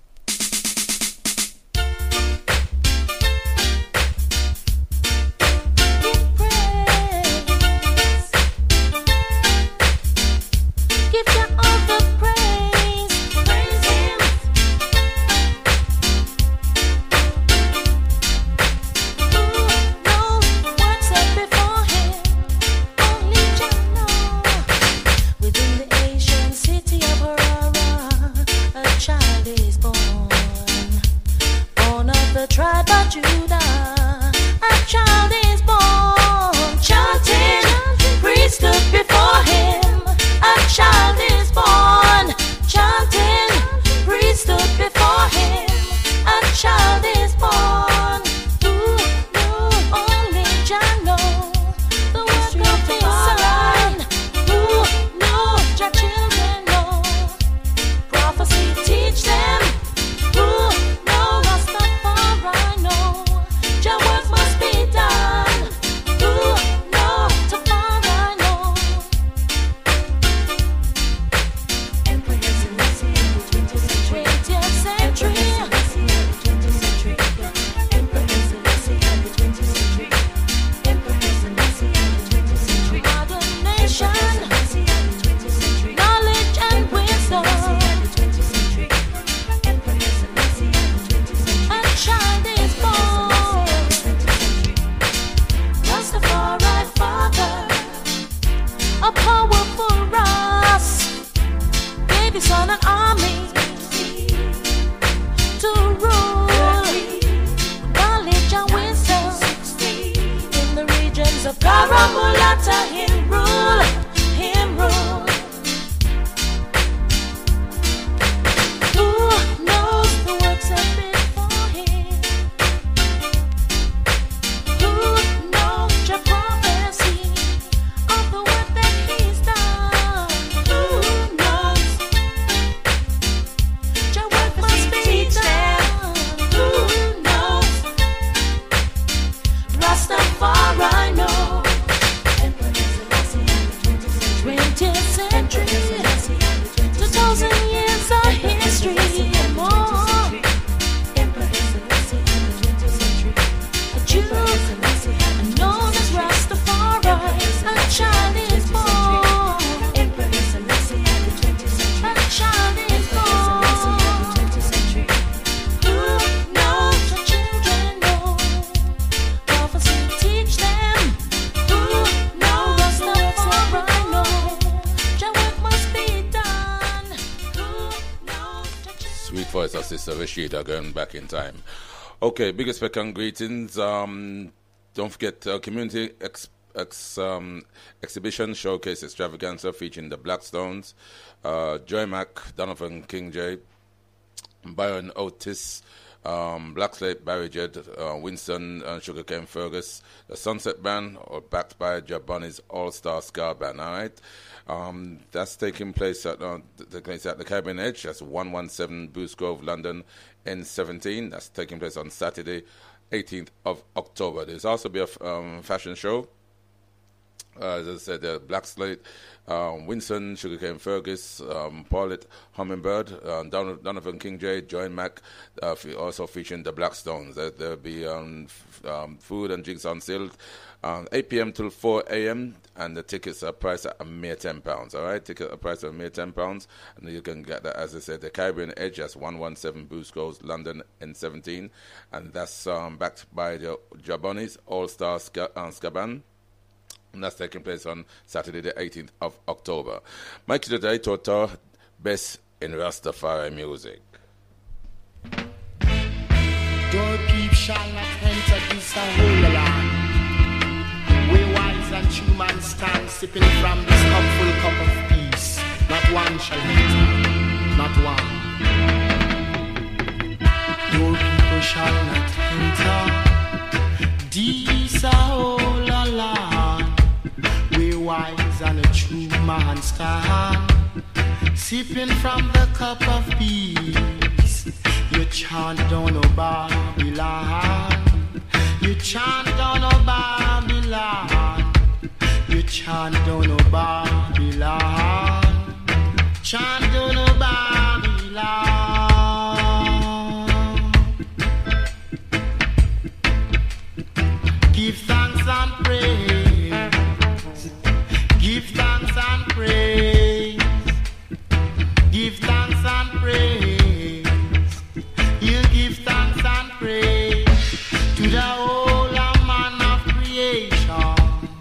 Rashida going back in time. Okay, biggest respect and greetings. Don't forget community exhibition showcase extravaganza featuring the Blackstones, Joy Mack, Donovan King J, Byron Otis, Blackslate, Barry Jed, Winston Sugarcane Fergus, the Sunset Band, or backed by Jaboni's All-Star Ska Band, alright? That's taking place at the Caribbean Edge. That's 117 Booth Grove, London, N17. That's taking place on Saturday, 18th of October. There's also be a fashion show As I said, Black Slate, Winston, Sugarcane Fergus, Paulette Hummingbird, Donovan King J, Joy Mac, also featuring the Blackstones. There'll be food and drinks on sale 8 p.m. till 4 a.m. and the tickets are priced at a mere £10. All right, tickets are priced at a mere £10, and you can get that, as I said, the Caribbean Edge. That's 117 Boost Goes, London N17, and that's backed by the Jabonis All Star Scaban. And that's taking place on Saturday, the 18th of October. Mikey today, Toto, best in Rastafari music. Doorkeep shall not enter this holy land. We wise and true man stand, sipping from this cupful cup of peace. Not one shall enter, not one. Your people shall not enter this holy land. We wise and a true man stand, sipping from the cup of peace. You chant down no Babylon. You chant down no Babylon. You chant down no Babylon. Chant down no Babylon. Give thanks and praise. Give thanks and praise. Give thanks and praise. You give thanks and praise to the whole man of creation.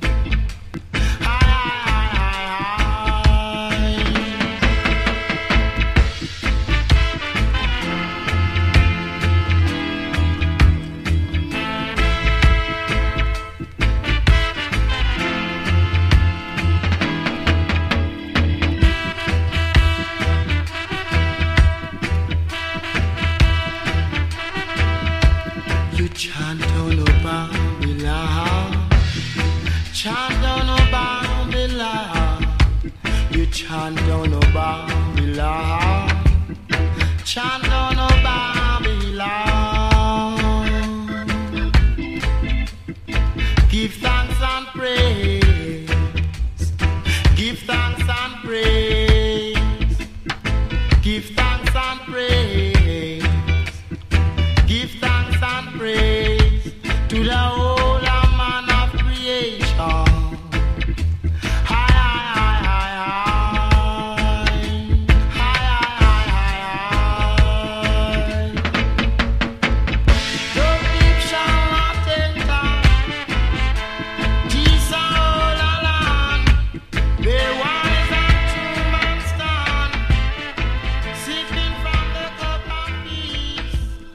Chant down no Babylon. Chant down no Babylon. You chant down no Babylon. Chant down no Babylon. Give thanks and praise. Give thanks and praise. Give thanks and praise. Give thanks and praise to the whole man of creation. Hi, hi, hi, hi, hi, hi, hi, hi. Your deep shall not enter this whole land, where wise and true man stand, sipping from the cup of peace.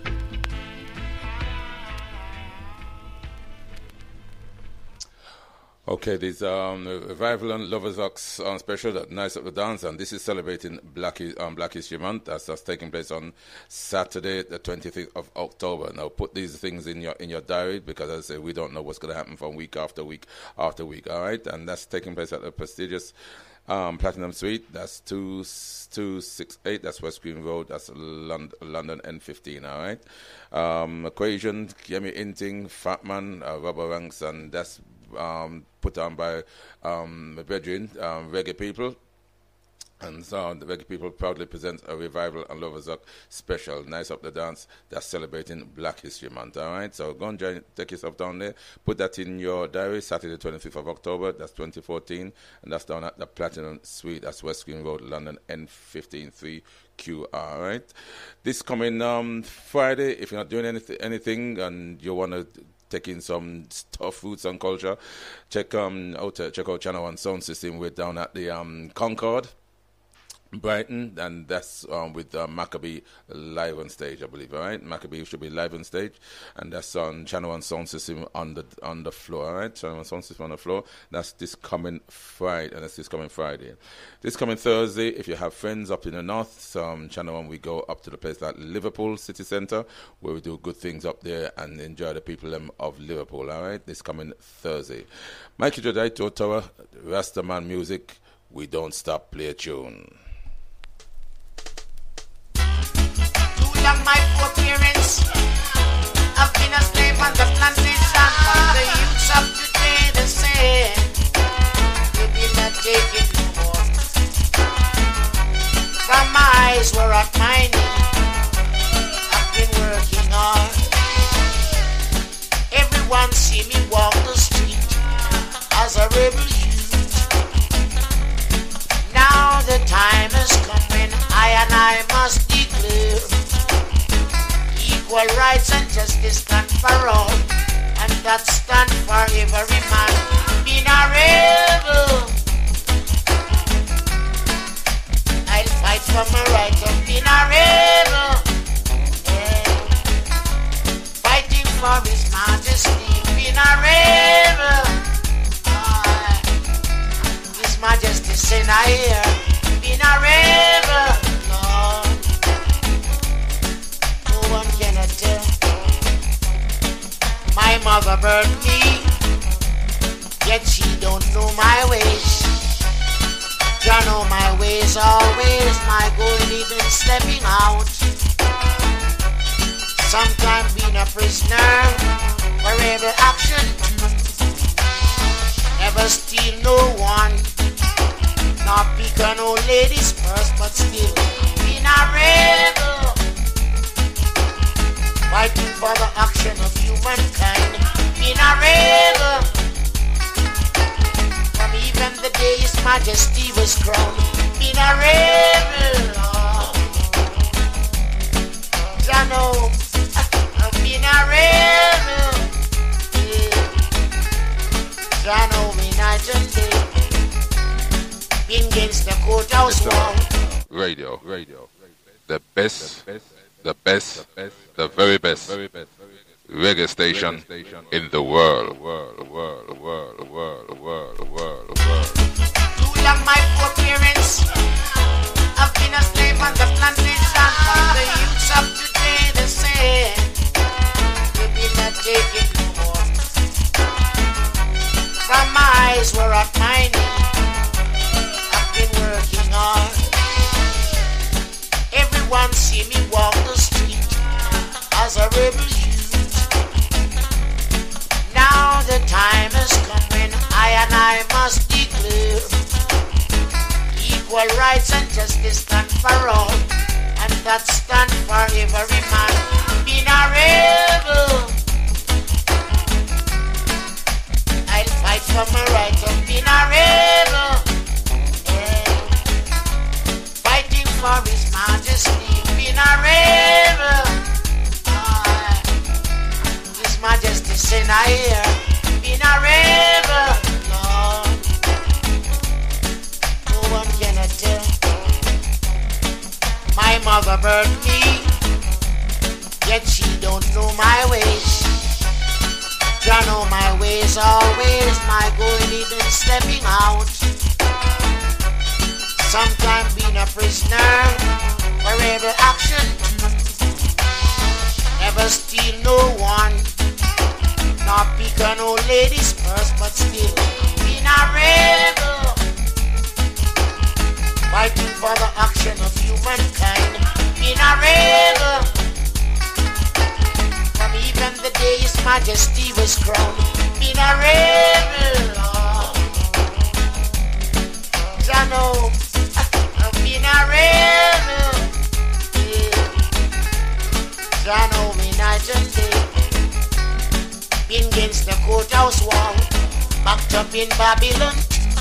Okay, this Revival and Lovers Rock special, that Nights of the Dance, and this is celebrating Black History Month. That's taking place on Saturday, the 25th of October. Now, put these things in your diary, because as I say, we don't know what's going to happen from week after week after week. All right, and that's taking place at the prestigious Platinum Suite. That's 2268. That's West Green Road. That's London N15. All right. Equation, Yemi Inting, Fatman, Rubber Ranks, and that's put on by my brethren, Reggae People. And so the Reggae People proudly present a Revival and Lovers Rock special, Nights of the Dance, that's celebrating Black History Month. All right, so go and take yourself down there. Put that in your diary, Saturday, 25th of October, that's 2014, and that's down at the Platinum Suite, that's West Green Road, London, N153QR. All right, this coming Friday, if you're not doing anything and you want to take in some tough roots and culture, check out Channel 1 Sound System. We're down at the Concord, Brighton, and that's with Maccabee live on stage, I believe. All right, Maccabee should be live on stage, and that's on Channel 1 Sound System on the floor. All right, Channel 1 Sound System on the floor. That's this coming Friday, and that's this coming Friday. This coming Thursday, if you have friends up in the north, Channel 1, we go up to the place like Liverpool City Centre, where we do good things up there and enjoy the people of Liverpool. All right, this coming Thursday. Mikey Jodai, Totawa, Rastaman Music. We don't stop, play a tune. Like my foreparents, I've been a slave on the plantation, but the youths of today they say take it no more. From my eyes were at my knee. I've been working hard. Everyone see me walk the street as a rebel youth. Now the time has come when I must declare equal rights and justice stand for all, and that stand for every man being a rebel. I'll fight for my right of being a rebel, yeah. Fighting for His Majesty, being a rebel. His Majesty said I hear, being a rebel. No one cannot tell. My mother burned me, yet she don't know my ways. You know my ways always, my goal even stepping out. Sometimes being a prisoner, for every action too. Never steal no one, not pick on old lady's purse, but still being a rebel. Fighting for the action of humankind, being a rebel. From even the day His Majesty was crowned, being a rebel. You know, being a rebel. You know me night and day, being against the courthouse wall. Radio. The best, the very best reggae station in the world. Too long my poor parents have been a slave on the plantation. The youths of today, they say they did not take it no more. From my eyes were at my knee. I've been working hard. Everyone see me walk the street as a rebel youth. Now the time has come when I must declare equal rights and justice stand for all, and that stand for every man being a rebel. I'll fight for my right of being a rebel, yeah. Fighting for His Majesty, being a rebel. His Majesty said I hear, being a rebel. No one cannot tell. My mother burned me, yet she don't know my ways. You know my ways always, my goal even stepping out. Sometimes being a prisoner, for every action too. Never steal no one, not pick an old lady's purse, but still being a rebel. Fighting for the action of humankind, being a rebel. From even the day His Majesty was crowned, being a rebel. You know, being a rebel. You know me night and day, been against the courthouse wall, backed up in Babylon.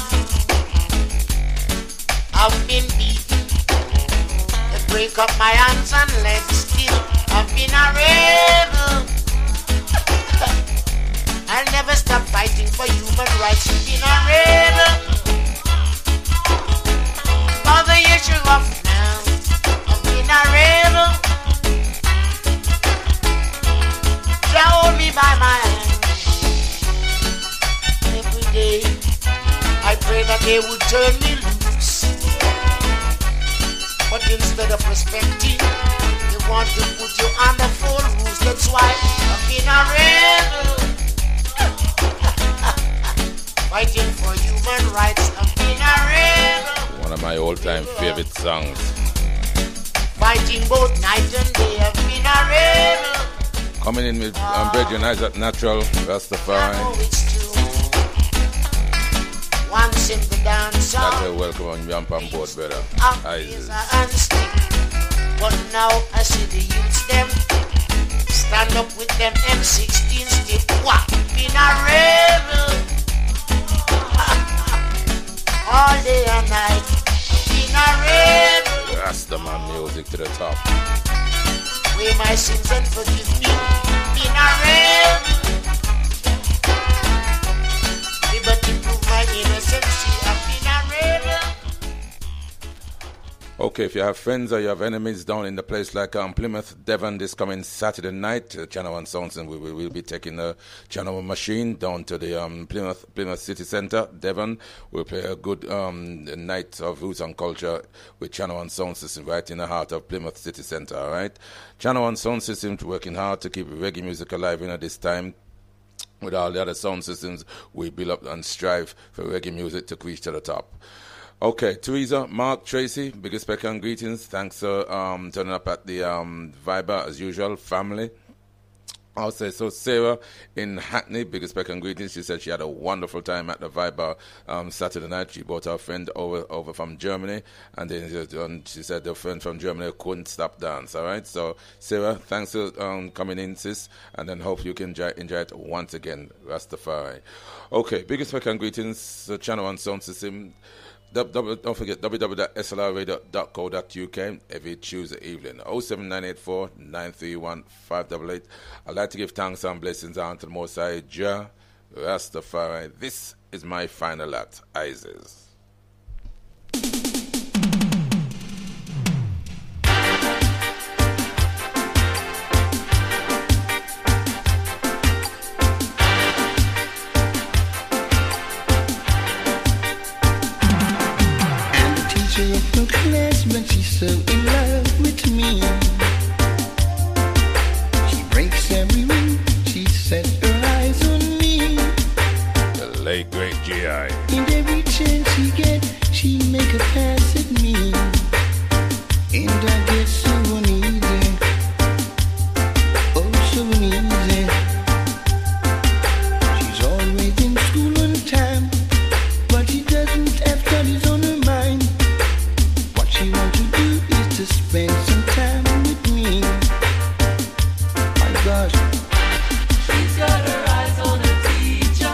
I've been beaten, they break up my hands and legs. Still, I've been a rebel. I'll never stop fighting for human rights. Been a rebel. For the issue of now, I've been a rebel. They hold me by my hand. Every day, I pray that they would turn me loose. But instead of respecting, they want to put you under full rules. That's why I've been a rebel. Fighting for human rights, I've been a rebel. One of my all-time favorite songs. Fighting both night and day, I've been a rebel. Coming in with Brethren Isaac Natural, Rastafari. I know it's true. Once in the dance days Like on. a welcome on jump on board, brother. Isis. And stick. But now I see the youths them stand up with them M16 stick. What? Been a rebel all day and night. Been a rebel. Rastaman music to the top. Weigh my sins and forgive me. Been a rebel. Liberty prove my innocence. I've been a rebel. Okay, if you have friends or you have enemies down in the place like Plymouth, Devon, this coming Saturday night, Channel 1 Sounds, and we will be taking the Channel 1 machine down to the Plymouth City Centre, Devon. We'll play a good night of roots and culture with Channel 1 Sound System right in the heart of Plymouth City Centre, all right? Channel 1 Sound System working hard to keep reggae music alive at this time. With all the other sound systems, we build up and strive for reggae music to reach to the top. Okay, Teresa, Mark, Tracy, big respect and greetings. Thanks for turning up at the Viber as usual, family. Also, so Sarah in Hackney, big respect and greetings. She said she had a wonderful time at the Viber Saturday night. She brought her friend over from Germany, and then she said the friend from Germany couldn't stop dance. All right, so Sarah, thanks for coming in, sis, and then hope you can enjoy it once again, Rastafari. Okay, big respect and greetings, Channel 1 Sound System. Don't forget www.slrradio.co.uk every Tuesday evening. 07984 931 588. I'd like to give thanks and blessings unto the Most High Jah Rastafari. This is my final act, Isis. Of her class, but she's so in love with me. She breaks every rule, she sets her eyes on me. The late great G.I. And every chance she gets, she make a pass at me. And I get so uneasy, oh so uneasy. She's always in school on time, but she doesn't have studies on her mind. She wants to do is to spend some time with me. My gosh. She's got her eyes on a teacher.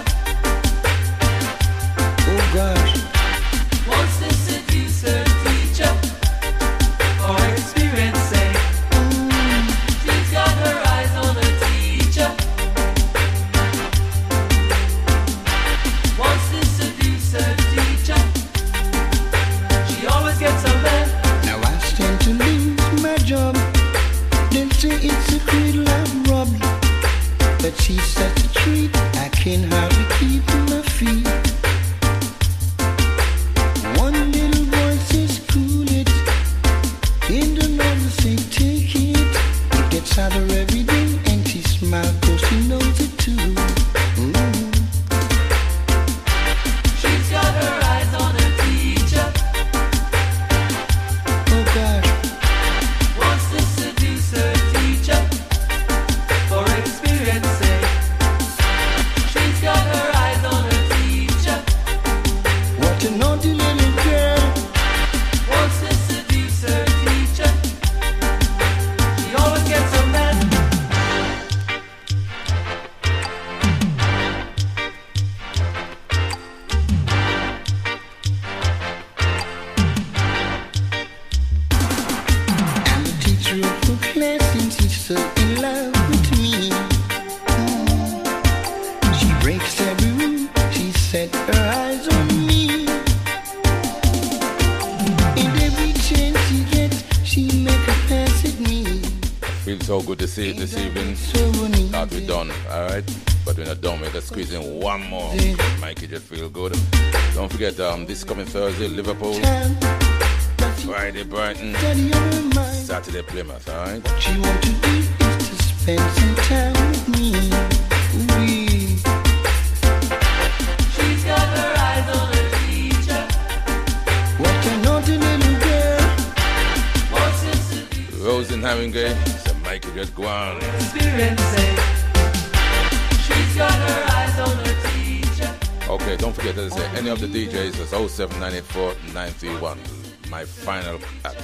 Oh gosh. Wants to seduce her teacher. For experience sake. She's got her eyes on a teacher. Wants to seduce her teacher. She always gets a man. Now I stand to lose my job. They say it's a cradle I've robbed. But she's such a treat, I can hardly keep my feet. One little boy says cool it, and another say take it. It gets harder every day, and she smiles 'cause she knows it too. She's got her eyes on her teacher. Oh gosh. Wants to seduce her teacher. For experience sake. She's got her eyes on her teacher. What a naughty little girl. Wants to seduce her teacher. She always gets a man. I'm the teacher of her class and she's so in love with me. She breaks every rule, she set her eyes on me. And every chance she gets, she make a pass at me. Feels so good to see it this evening. So uneasy. Thought we're done, alright? But we're not done. We're just squeezing one more. Mikey just feel good. Don't forget, this coming Thursday, Liverpool. Time, but she Friday, Brighton. study on her mind. Saturday, Plymouth, alright? What she want to do is to spend some time with me. Ooh-wee. She's got her eyes on her teacher. What a naughty little girl. Wants to seduce Rose in Haringey. So Mikey just go on. experience sake. She's got her eyes on her teacher. Okay, Okay, don't forget to say any of the DJs is 07984 931. My final act.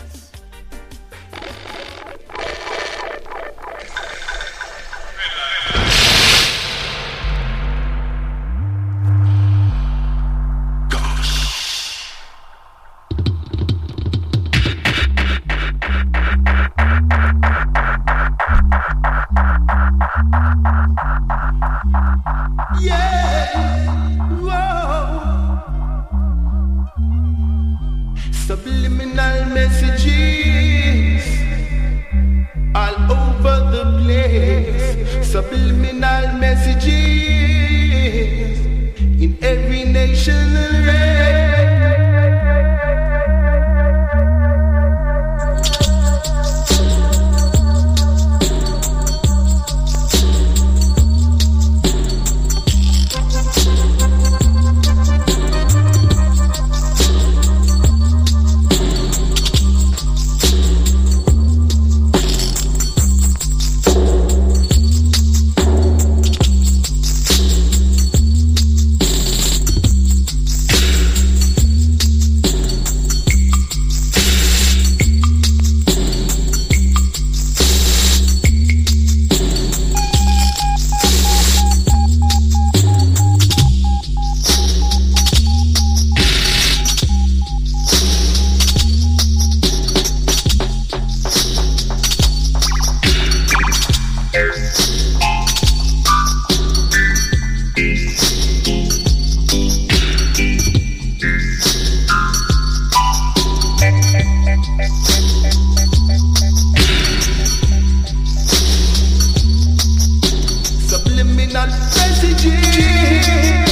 Subliminal messages all over the place. Subliminal messages in every nation and race. Subliminal messages.